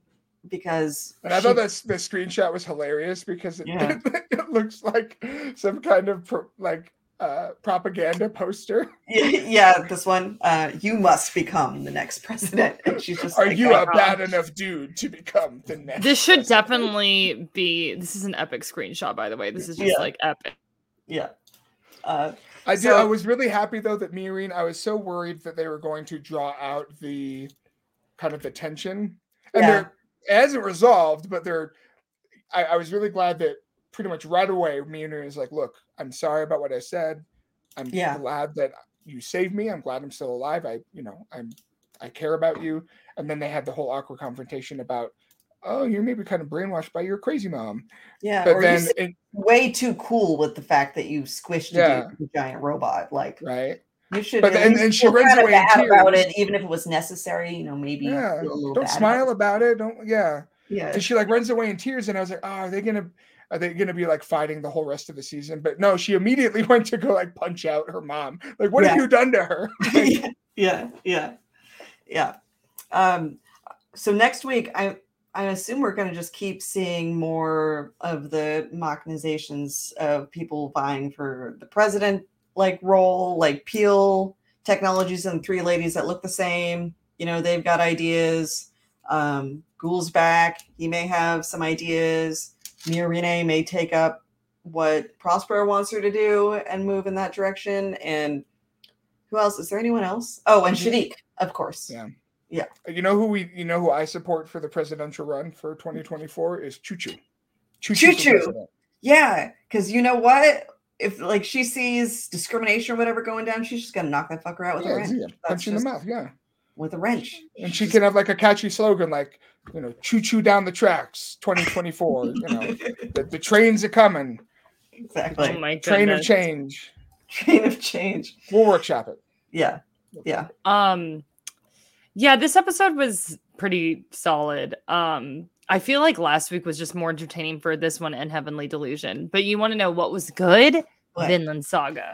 because And I she- thought that's the screenshot was hilarious because it, Yeah. it looks like some kind of pro, like uh, propaganda poster. yeah, this one, uh, "You must become the next president," and she's just Are like, you "Oh, a bad enough dude to become the next? This should president?" definitely be this is an epic screenshot, by the way. This is just Yeah. like epic. yeah." Uh, I did. So- I was really happy though that Mirene. I was so worried that they were going to draw out the kind of the tension, and Yeah. they're it hasn't resolved. But they're. I, I was really glad that pretty much right away Mirene is like, "Look, I'm sorry about what I said. I'm Yeah. glad that you saved me. I'm glad I'm still alive. I, you know, I'm, I care about you." And then they had the whole awkward confrontation about, "Oh, you're maybe kind of brainwashed by your crazy mom." yeah, But or then, you it, way too cool with the fact that you squished a Yeah. dude with a giant robot. Like, right? you should. But at then- least and she feel runs kinda away in bad about tears. it, even if it was necessary. You know, maybe Yeah. feel a little Don't bad smile about about it. Don't. Yeah. it. Yeah, And she like runs away in tears, and I was like, "Oh, are they gonna, are they gonna be like fighting the whole rest of the season?" But no, she immediately went to go like punch out her mom. Like, what have Yeah. you done to her? yeah, yeah, yeah, yeah. Um, so next week, I I assume we're going to just keep seeing more of the machinations of people vying for the president like role, like Peel Technologies and Three Ladies that look the same. You know, they've got ideas. Um, Ghoul's back. He may have some ideas. Miorine may take up what Prospero wants her to do and move in that direction. And who else? Is there anyone else? Oh, and Shadiq, of course. Yeah. Yeah. You know who we you know who I support for the presidential run for twenty twenty-four is Choo Choo. Choo Choo. Yeah, because you know what? If like she sees discrimination or whatever going down, she's just gonna knock that fucker out with yeah, a wrench. Yeah. Punch in the mouth, yeah. With a wrench. And she can have like a catchy slogan like, you know, choo choo down the tracks, twenty twenty-four, you know, the, the trains are coming. Exactly. Oh my Train goodness. of change. Train of change. We'll workshop it. Yeah. Yeah. Um yeah, this episode was pretty solid. Um I feel like last week was just more entertaining for this one and Heavenly Delusion. But you want to know what was good? What? Vinland Saga.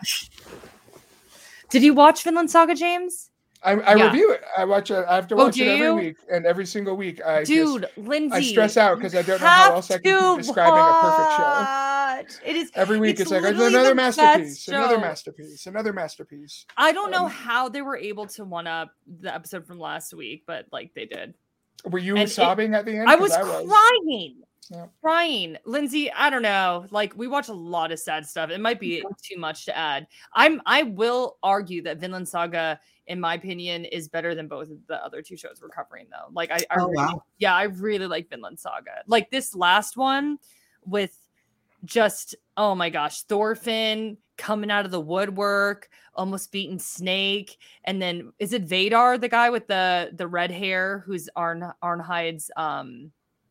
Did you watch Vinland Saga, James? I, I Yeah. review it. I watch it. I have to Oh, watch do it every you? week, and every single week, I Dude, just Lindsay. I stress out because I don't know how have else I can to keep describing a perfect show. watch. It is Every week, it's it's, like literally another the masterpiece, best another show. masterpiece, another masterpiece. I don't know Um, how they were able to one up the episode from last week, but like they did. Were you And it- sobbing at the end? I 'Cause was crying. Yeah. Crying. Lindsay, I don't know. Like we watch a lot of sad stuff. It might be too much to add. I'm I will argue that Vinland Saga, in my opinion, is better than both of the other two shows we're covering though. Like I, I Oh, really, wow. yeah, I really like Vinland Saga. Like this last one with just oh my gosh, Thorfinn coming out of the woodwork, almost beating Snake, and then is it Vadar, the guy with the the red hair, who's Arn Arnhide's um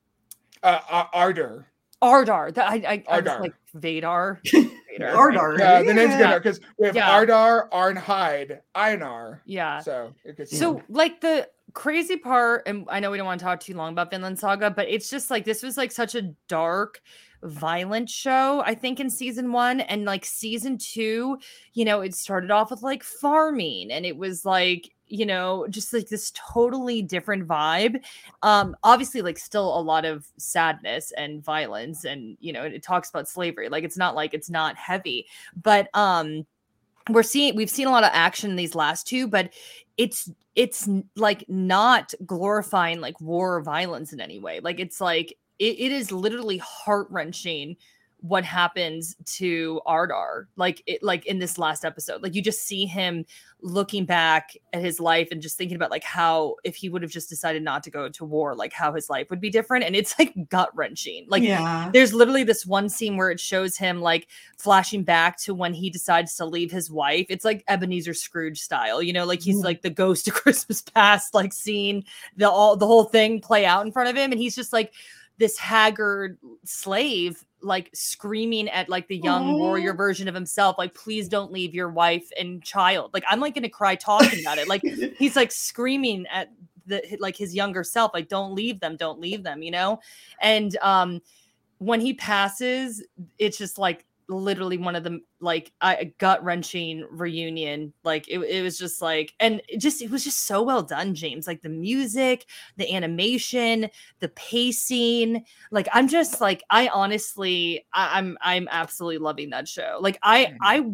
Uh, Ar- Ardor. Ardar. That I I, I was Ardar. like Vadar. Vadar. Ardar. Yeah, the name's Yeah. good because we have Yeah. Ardar, Arnhide, Einar. Yeah. So it gets So like the crazy part, and I know we don't want to talk too long about Vinland Saga, but it's just like this was like such a dark, violent show, I think, in season one. And like season two, you know, it started off with like farming, and it was like, you know, just like this totally different vibe. Um, obviously, like still a lot of sadness and violence, and you know, it, it talks about slavery. Like it's not like it's not heavy, but um we're seeing we've seen a lot of action in these last two, but it's it's n- like not glorifying like war or violence in any way. Like it's like it, it is literally heart-wrenching what happens to Ardar, like it like in this last episode. Like you just see him looking back at his life and just thinking about like how if he would have just decided not to go to war, like how his life would be different. And it's like gut-wrenching. Like yeah. there's literally this one scene where it shows him like flashing back to when he decides to leave his wife. It's like Ebenezer Scrooge style, you know, like he's Mhm. like the ghost of Christmas past, like seeing the all the whole thing play out in front of him. And he's just like this haggard slave, like screaming at like the young Aw. warrior version of himself, like, please don't leave your wife and child. Like, I'm like gonna cry talking about it. Like he's like screaming at the like his younger self, like, don't leave them, don't leave them, you know? And um when he passes, it's just like literally one of the like I gut wrenching reunion. Like it, it was just like, and it just it was just so well done, James. Like the music, the animation, the pacing. Like I'm just like I honestly I, I'm I'm absolutely loving that show. Like I Mhm. I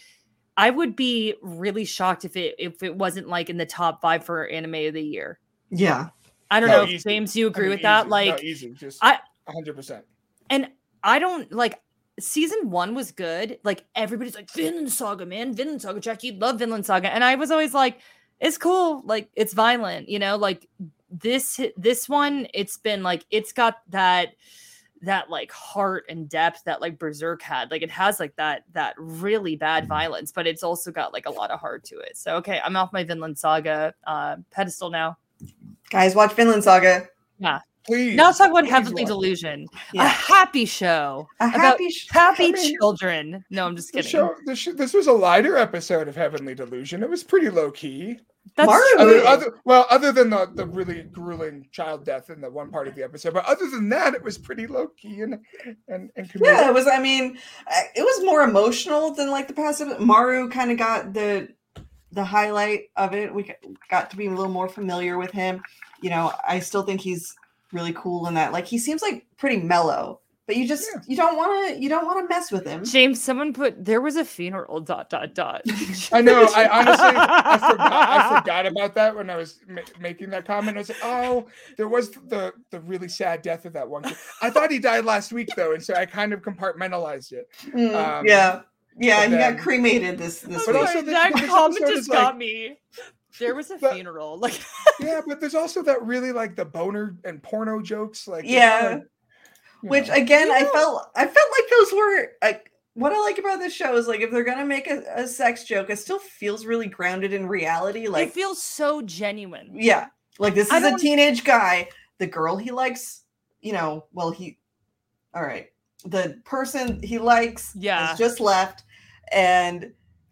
I would be really shocked if it if it wasn't like in the top five for anime of the year. Yeah. I don't No, know if easy. James, you I agree mean, with that? easy. Like no, easy. Just I- one hundred percent. and I don't like season one was good. Like everybody's like Vinland Saga, man, Vinland Saga, Jack, you love Vinland Saga, and I was always like, it's cool, like it's violent, you know. Like this this one, it's been like it's got that that like heart and depth that like Berserk had. Like it has like that that really bad violence, but it's also got like a lot of heart to it. So okay, I'm off my Vinland Saga uh, pedestal now. Guys, watch Vinland Saga. Please. Now let's talk about please Heavenly watch it. Delusion, a Yeah. happy show A about happy sh- happy I mean, children. No, I'm just The kidding. show, the sh- this was a lighter episode of Heavenly Delusion. It was pretty low key. That's Maru- true. Other, other, well, other than the, the really grueling child death in the one part of the episode, but other than that, it was pretty low key and and and comedic. Yeah, it was. I mean, uh, it was more emotional than like the past. ep- Maru kind of got the the highlight of it. We got- got to be a little more familiar with him. You know, I still think he's really cool in that. Like, he seems like pretty mellow but you just Yeah. you don't want to you don't want to mess with him. James, someone put there was a funeral. Dot dot dot. I know. I honestly, I forgot. I forgot about that when I was ma- making that comment. I was like, "Oh, there was the the really sad death of that one kid." I thought he died last week though, and so I kind of compartmentalized it. Mm, Um, yeah, yeah, he then- got cremated this this But week. also this- that this comment episode just is got like- me. There was a But- funeral. Like Yeah, but there's also that really like the boner and porno jokes, like Yeah. like, you Which know. again, I You know- felt I felt like those were like what I like about this show is like if they're gonna make a, a sex joke, it still feels really grounded in reality. Like it feels so genuine. yeah, like this I is a don't- teenage guy. The girl he likes, you know, well he, all right, the person he likes Yeah. has just left, and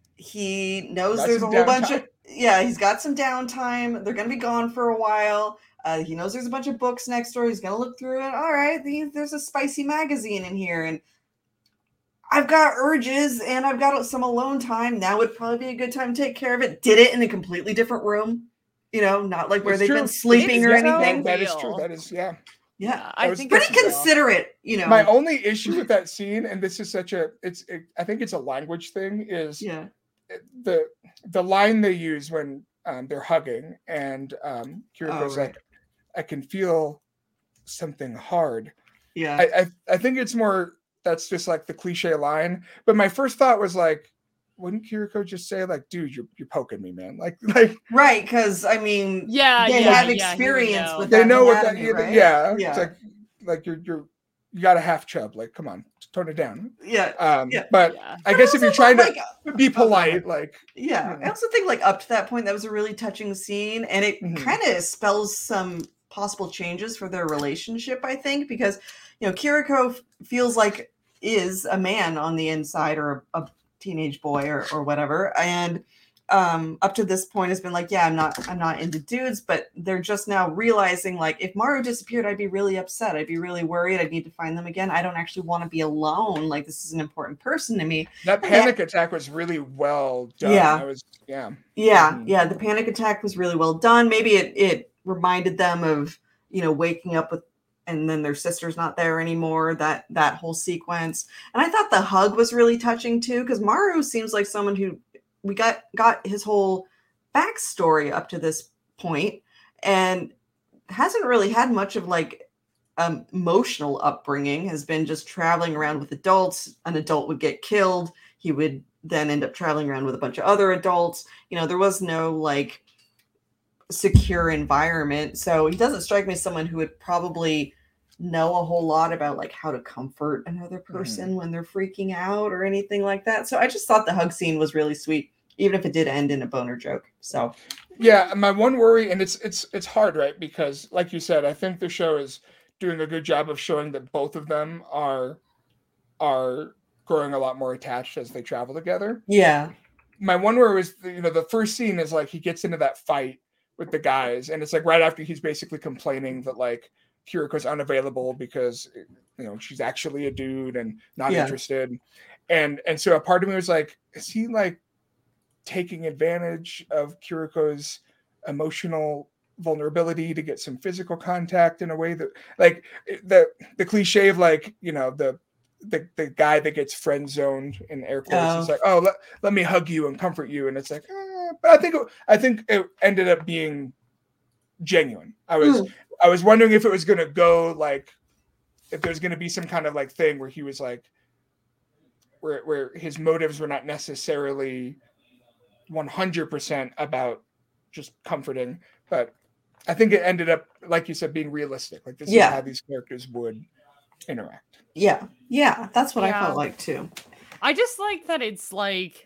he knows Got there's a some whole bunch downtime. of yeah, he's got some downtime. They're gonna be gone for a while. Uh, he knows there's a bunch of books next door. He's gonna look through it. All right, the- there's a spicy magazine in here, and I've got urges, and I've got some alone time. Now would probably be a good time to take care of it. Did it in a completely different room, you know, not like where It's they've true. been sleeping It's or so anything. That is true. real. That is yeah. Yeah, I was think pretty pretty that's- considerate, you know. My only issue with that scene, and this is such a, it's, it, I think it's a language thing, is yeah, the the line they use when um, they're hugging, and um, Kiriko's Oh, right. like, "I can feel something hard." yeah. I, I I think it's more that's just like the cliche line. But my first thought was like, wouldn't Kiriko just say like, "Dude, you're you're poking me, man"? Like like Right, because I mean, Yeah, they yeah, have yeah, he would experience know. with they that know what that anatomy, yeah, right? yeah. Yeah. It's like like you're you're you got a half chub. Like, come on, tone it down. yeah. Um, Yeah. but Yeah. I But guess if also, you're trying to like, be oh, go polite, ahead. like Yeah, Yeah. I also think like up to that point, that was a really touching scene, and it Mhm. kind of spells some possible changes for their relationship. I think because you know Kiriko f- feels like is a man on the inside or a, a teenage boy or or whatever, and um up to this point has been like, yeah, I'm not I'm not into dudes, but they're just now realizing like if Maru disappeared, I'd be really upset. I'd be really worried. I'd need to find them again. I don't actually want to be alone. Like this is an important person to me. that Yeah. panic attack was really well done. Yeah. I was yeah. Yeah, Mhm. yeah, the panic attack was really well done. Maybe it it reminded them of, you know, waking up with and then their sister's not there anymore, that that whole sequence. And I thought the hug was really touching too cuz Maru seems like someone who we got got his whole backstory up to this point and hasn't really had much of like um, emotional upbringing, has been just traveling around with adults. An adult would get killed, he would then end up traveling around with a bunch of other adults. You know, there was no like secure environment. So he doesn't strike me as someone who would probably know a whole lot about like how to comfort another person when they're freaking out or anything like that. So I just thought the hug scene was really sweet, even if it did end in a boner joke. So Yeah, my one worry, and it's it's it's hard, right? Because like you said, I think the show is doing a good job of showing that both of them are are growing a lot more attached as they travel together. yeah, My one worry was, you know, the first scene is like he gets into that fight with the guys, and it's like right after he's basically complaining that like Kiriko's unavailable because you know she's actually a dude and not Yeah. interested, and and so a part of me was like, is he like taking advantage of Kiriko's emotional vulnerability to get some physical contact in a way that like the the cliche of like, you know, the the, the guy that gets friend zoned in air quotes is Oh. like, oh, let, let me hug you and comfort you, and it's like, eh, but I think it, I think it ended up being genuine. I was Hmm. I was wondering if it was gonna go like if there's gonna be some kind of like thing where he was like where where his motives were not necessarily one hundred percent about just comforting, but I think it ended up, like you said, being realistic. Like this Yeah. is how these characters would interact. yeah, yeah. That's what I Yeah. felt like too. I just like that it's like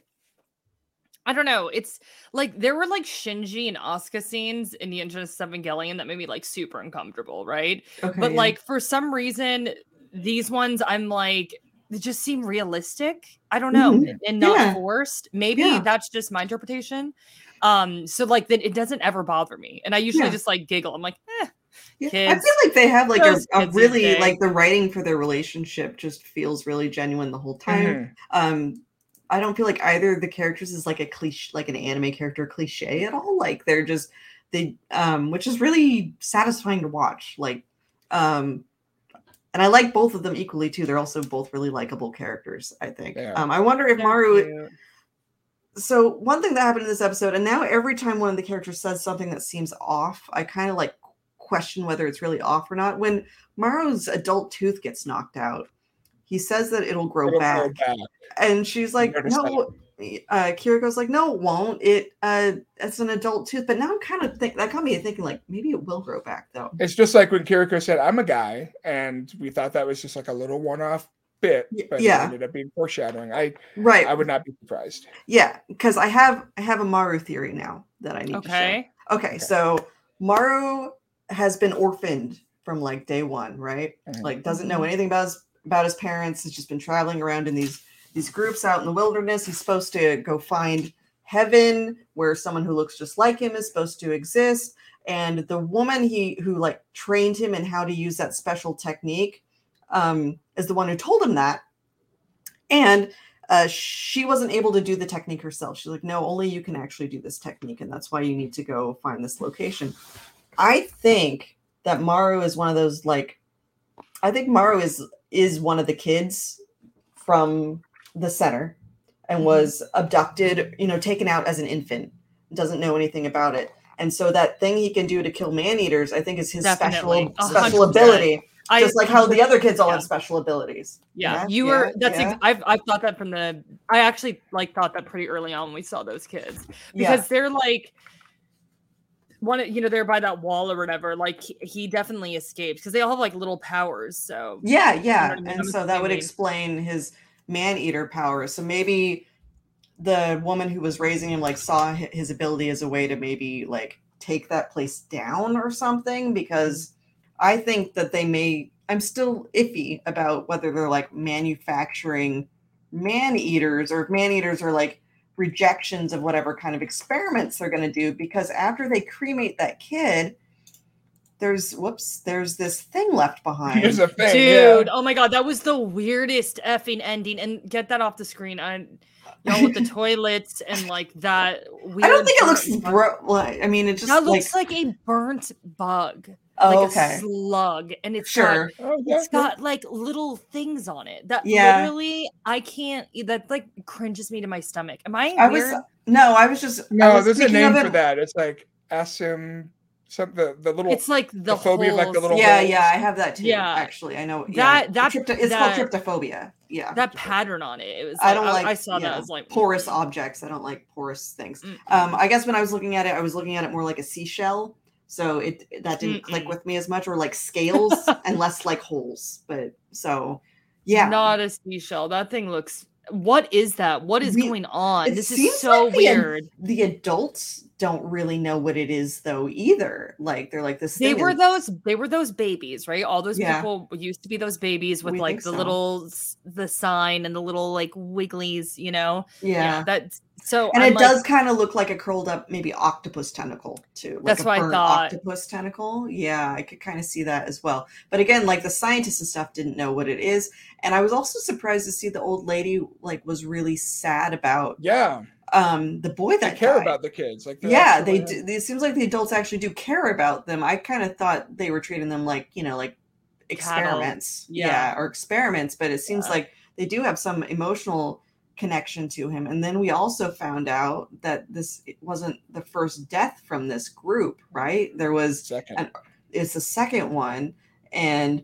I don't know. It's like there were like Shinji and Asuka scenes in the Injustice Evangelion that made me like super uncomfortable, right? Okay, But yeah. like for some reason, these ones I'm like they just seem realistic. I don't know, Mhm. and not Yeah. forced. Maybe Yeah. that's just my interpretation. Um, so like that it doesn't ever bother me, and I usually Yeah. just like giggle. I'm like, eh. Yeah, I kids. feel like they have like a, Those a kids these really days. like the writing for their relationship just feels really genuine the whole time. Mhm. Um, I don't feel like either of the characters is like a cliche, like an anime character cliche at all. Like they're just they, um, which is really satisfying to watch. Like, um, and I like both of them equally too. They're also both really likable characters, I think. Yeah. Um, I wonder if They're Maru. cute. So one thing that happened in this episode, and now every time one of the characters says something that seems off, I kind of like question whether it's really off or not. When Maru's adult tooth gets knocked out, he says that it'll grow, It'll back. grow back. And she's like, Notice no. Uh, Kiriko's like, no, it won't. It uh, it's an adult tooth. But now I'm kind of think that got me thinking like maybe it will grow back though. It's just like when Kiriko said, "I'm a guy," and we thought that was just like a little one-off bit, but Yeah. it ended up being foreshadowing. I Right. I would not be surprised. Yeah, because I have I have a Maru theory now that I need to Okay. share. Okay, so Maru has been orphaned from like day one, right? Mhm. Like doesn't know Mhm. anything about his about his parents. He's just been traveling around in these these groups out in the wilderness. He's supposed to go find heaven where someone who looks just like him is supposed to exist. And the woman he who like trained him in how to use that special technique um, is the one who told him that. And uh, she wasn't able to do the technique herself. She's like, no, only you can actually do this technique. And that's why you need to go find this location. I think that Maru is one of those, like, I think Maru is is one of the kids from the center and Mhm. was abducted, you know, taken out as an infant, doesn't know anything about it. And so that thing he can do to kill man-eaters, I think is his Definitely. special A special hundred percent. ability. I Just like how the other kids all yeah. have special abilities. Yeah, Yeah, you were. yeah, That's. yeah. Ex- I've. I've thought that from the. I actually like thought that pretty early on when we saw those kids because Yeah. they're like. One, you know, they're by that wall or whatever. Like he, he definitely escaped because they all have like little powers. So Yeah, You know yeah. what I mean? And I'm so that would assuming. explain his man-eater powers. So maybe the woman who was raising him like saw hi- his ability as a way to maybe like take that place down or something, because I think that they may I'm still iffy about whether they're like manufacturing man-eaters or if man-eaters are like rejections of whatever kind of experiments they're going to do, because after they cremate that kid, there's whoops, there's this thing left behind. Here's a thing, Dude, yeah. oh my god, that was the weirdest effing ending. And get that off the screen. I, y'all with the toilets and like that weird. I don't think it burnt looks bug. bro- like, I mean, it just That like, looks like, a burnt bug, oh, like okay, a slug, and it's sure. got Oh, yeah, it's got like little things on it that Yeah. literally I can't. That like cringes me to my stomach. Am I, I was weird? no, I was just I No, was there's a thinking name of for it- that. It's like asim, some the, the little It's like the, the phobia of, like, the holes. little- Yeah, holes. yeah, I have that too. Yeah. Actually, I know That- yeah. that- Trypto- it's that- called tryptophobia. Yeah, That pattern on it. It was. I Like, don't I, like. I saw yeah, that. I was like porous mm, objects. I don't like porous things. mm, Um, I guess when I was looking at it, I was looking at it more like a seashell. So it that didn't click Mm-mm. with me as much, or like scales and less like holes. But so yeah, not a seashell. That thing looks. What is that? What is We- going on? it This is seems so like the ad- weird. the adults don't really know what it is though either. Like they're like this. They thing were and- those. They were those babies, right? All those Yeah. people used to be those babies with We like think the so. little s- the sign and the little like wigglies. You know. yeah. That's so. And I'm it like, does kind of look like a curled up, maybe octopus tentacle too. Like That's a what I burnt thought. octopus tentacle. Yeah, I could kind of see that as well. But again, like the scientists and stuff didn't know what it is, and I was also surprised to see the old lady like was really sad about yeah. um the boy They that care died. about the kids. Like they're Yeah, they actually- do. It seems like the adults actually do care about them. I kind of thought they were treating them like you know like experiments. Yeah. Yeah, or experiments. But it seems Yeah. like they do have some emotional connection to him. And then we also found out that this wasn't the first death from this group, right? There was second. an- it's the second one, and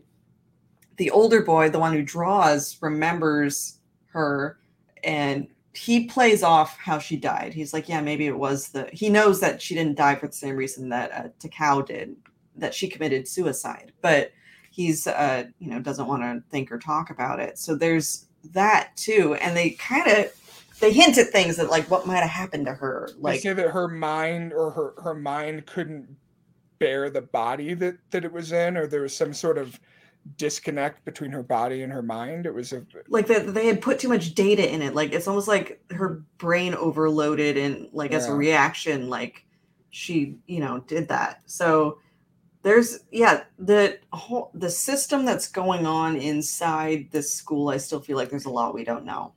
the older boy, the one who draws, remembers her, and he plays off how she died. He's like, yeah, maybe it was the he knows that she didn't die for the same reason that uh, Takao did, that she committed suicide, but he's uh you know doesn't want to think or talk about it. So there's that too, and they kind of they hint at things that like what might have happened to her, They like say that her mind or her, her mind couldn't bear the body that, that it was in, or there was some sort of disconnect between her body and her mind. It was a like that they had put too much data in it. Like it's almost like her brain overloaded, and like as a Yeah. reaction, like she, you know, did that. So there's yeah, the whole the system that's going on inside this school, I still feel like there's a lot we don't know.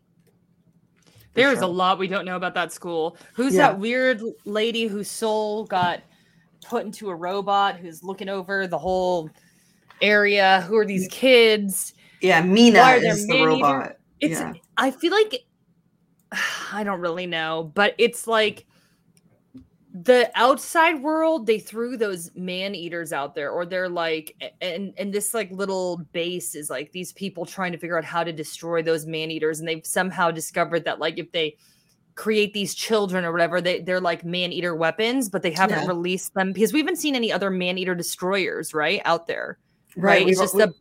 For There's sure. a lot we don't know about that school. Who's Yeah. that weird lady whose soul got put into a robot who's looking over the whole area. Who are these kids? Yeah, Mina Why are there is the man-eater- robot. It's. Yeah. I feel like I don't really know, but it's like the outside world. They threw those man eaters out there, or they're like, and and this like little base is like these people trying to figure out how to destroy those man eaters, and they've somehow discovered that like if they create these children or whatever, they they're like man eater weapons, but they haven't Yeah. released them because we haven't seen any other man eater destroyers right out there. Right. Right, it's we've- just we- the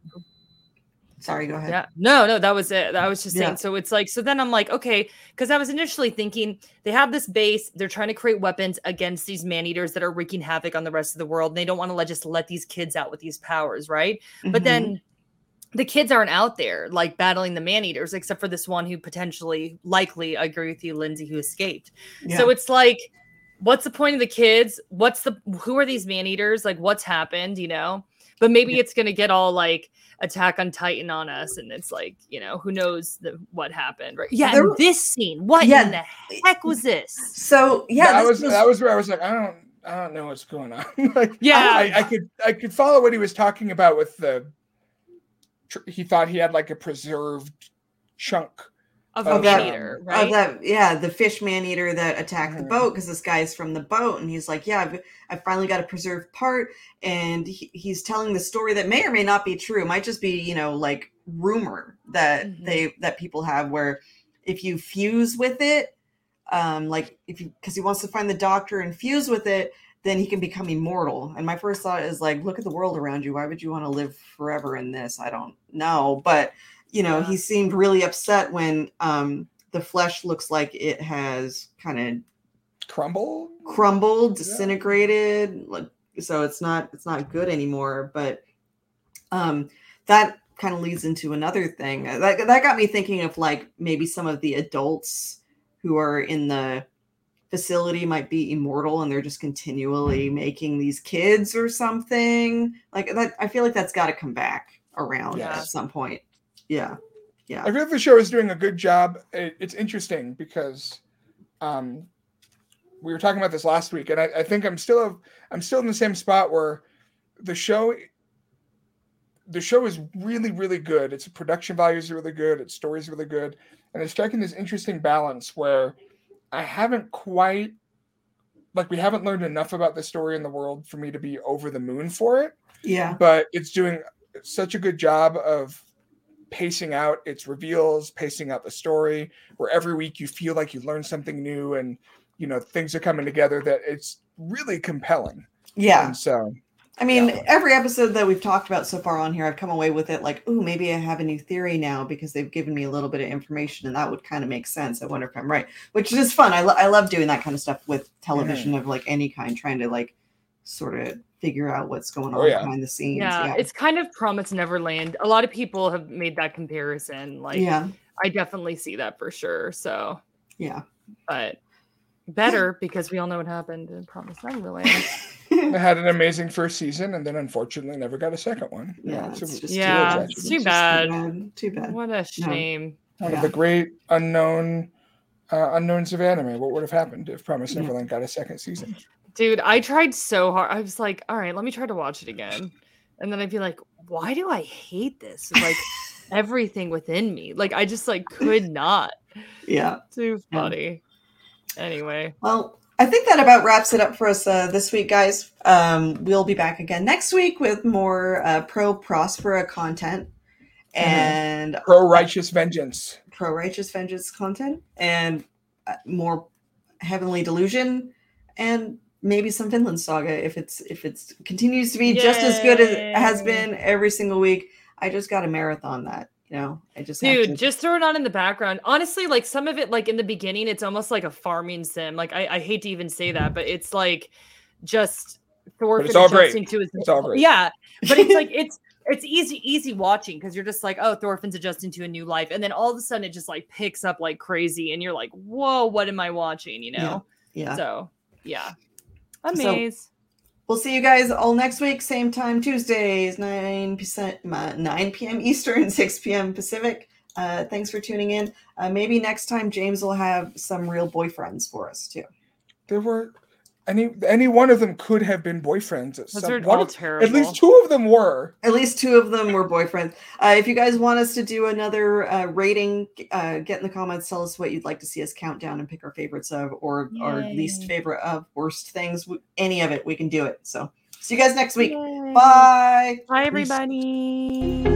Sorry, go ahead. yeah, no, no, that was it. I was just saying. Yeah. So it's like, so then I'm like, okay, because I was initially thinking they have this base, they're trying to create weapons against these man eaters that are wreaking havoc on the rest of the world. And they don't want to let just let these kids out with these powers, right? But Mhm. then the kids aren't out there like battling the man eaters, except for this one who potentially, likely, I agree with you, Lindsay, who escaped. Yeah. So it's like, what's the point of the kids? What's the who are these man eaters? Like, what's happened? You know? But maybe it's gonna get all like Attack on Titan on us, and it's like, you know, who knows the, what happened, right? Yeah, There- and this scene, what Yeah. in the heck was this? So yeah, that this was, that was where I was like, I don't I don't know what's going on. Like, Yeah. I, I could I could follow what he was talking about with the. tr- He thought he had like a preserved chunk. Of Of a that- man eater, right? Of that, yeah, the fish man eater that attacked the Mhm. boat because this guy's from the boat, and he's like, "Yeah, I've, I finally got a preserved part," and he, he's telling the story that may or may not be true. It might just be, you know, like rumor that Mhm. they that people have, where if you fuse with it, um, like if you because he wants to find the doctor and fuse with it, then he can become immortal. And my first thought is like, look at the world around you. Why would you want to live forever in this? I don't know, but you know, Yeah. he seemed really upset when um, the flesh looks like it has kind of Crumble? crumbled, Yeah. disintegrated. Like, so it's not it's not good anymore. But um, that kind of leads into another thing that that got me thinking of like maybe some of the adults who are in the facility might be immortal and they're just continually making these kids or something like that. I feel like that's got to come back around Yeah. at some point. Yeah. Yeah. I feel like the show is doing a good job. It, it's interesting because um, we were talking about this last week, and I, I think I'm still I'm still in the same spot where the show the show is really really good. Its production value is really good. Its story is really good, and it's striking this interesting balance where I haven't quite like we haven't learned enough about the story in the world for me to be over the moon for it, Yeah. but it's doing such a good job of pacing out its reveals, pacing out the story, where every week you feel like you learn something new and, you know, things are coming together that it's really compelling. Yeah. And so, I mean, Yeah. every episode that we've talked about so far on here, I've come away with it like, ooh, maybe I have a new theory now because they've given me a little bit of information and that would kind of make sense. I wonder if I'm right, which is fun. I, lo- I love doing that kind of stuff with television of like any kind, trying to like sort of figure out what's going on Oh, yeah. behind the scenes. Yeah, Yeah. it's kind of Promise Neverland. A lot of people have made that comparison. Like, Yeah. I definitely see that for sure. So, Yeah. but better because we all know what happened in Promise Neverland. it had an amazing first season and then unfortunately never got a second one. Yeah, it's, it's a- just Yeah, too it's tragic. too It's just bad. Too bad. Too bad. What a shame. One Yeah. of the great unknown uh, unknowns of anime. What would have happened if Promise Yeah. Neverland got a second season? Dude, I tried so hard. I was like, all right, let me try to watch it again. And then I'd be like, why do I hate this? Like everything within me. Like I just like could not. Yeah. Too Yeah. funny. Anyway. Well, I think that about wraps it up for us uh, this week, guys. Um, we'll be back again next week with more uh, pro Prospera content and Pro Righteous Vengeance. pro righteous vengeance content and uh, more heavenly delusion and maybe some Finland Saga if it's if it's continues to be just as good as it has Yay. been every single week. I just got a marathon that, you know. I just have Dude, to- just throw it on in the background. Honestly, like some of it, like in the beginning, it's almost like a farming sim. Like I, I hate to even say that, but it's like just Thorfinn it's all great. adjusting to his It's all great. Yeah, but it's like it's it's easy easy watching because you're just like, oh, Thorfinn's adjusting to a new life, and then all of a sudden it just like picks up like crazy, and you're like, whoa, what am I watching? You know? yeah. So yeah, So- amazing. We'll see you guys all next week, same time, Tuesdays, nine percent, nine p.m. Eastern, six p.m. Pacific. Uh, thanks for tuning in. Uh, maybe next time James will have some real boyfriends for us too. There were Any any one of them could have been boyfriends. At Those some, are one all of- terrible. At least two of them were. At least two of them were boyfriends. Uh, if you guys want us to do another uh, rating, uh, get in the comments. Tell us what you'd like to see us count down and pick our favorites of, or our least Yay. favorite of, worst things. Any of it, we can do it. So see you guys next week. Yay. Bye. Bye, everybody.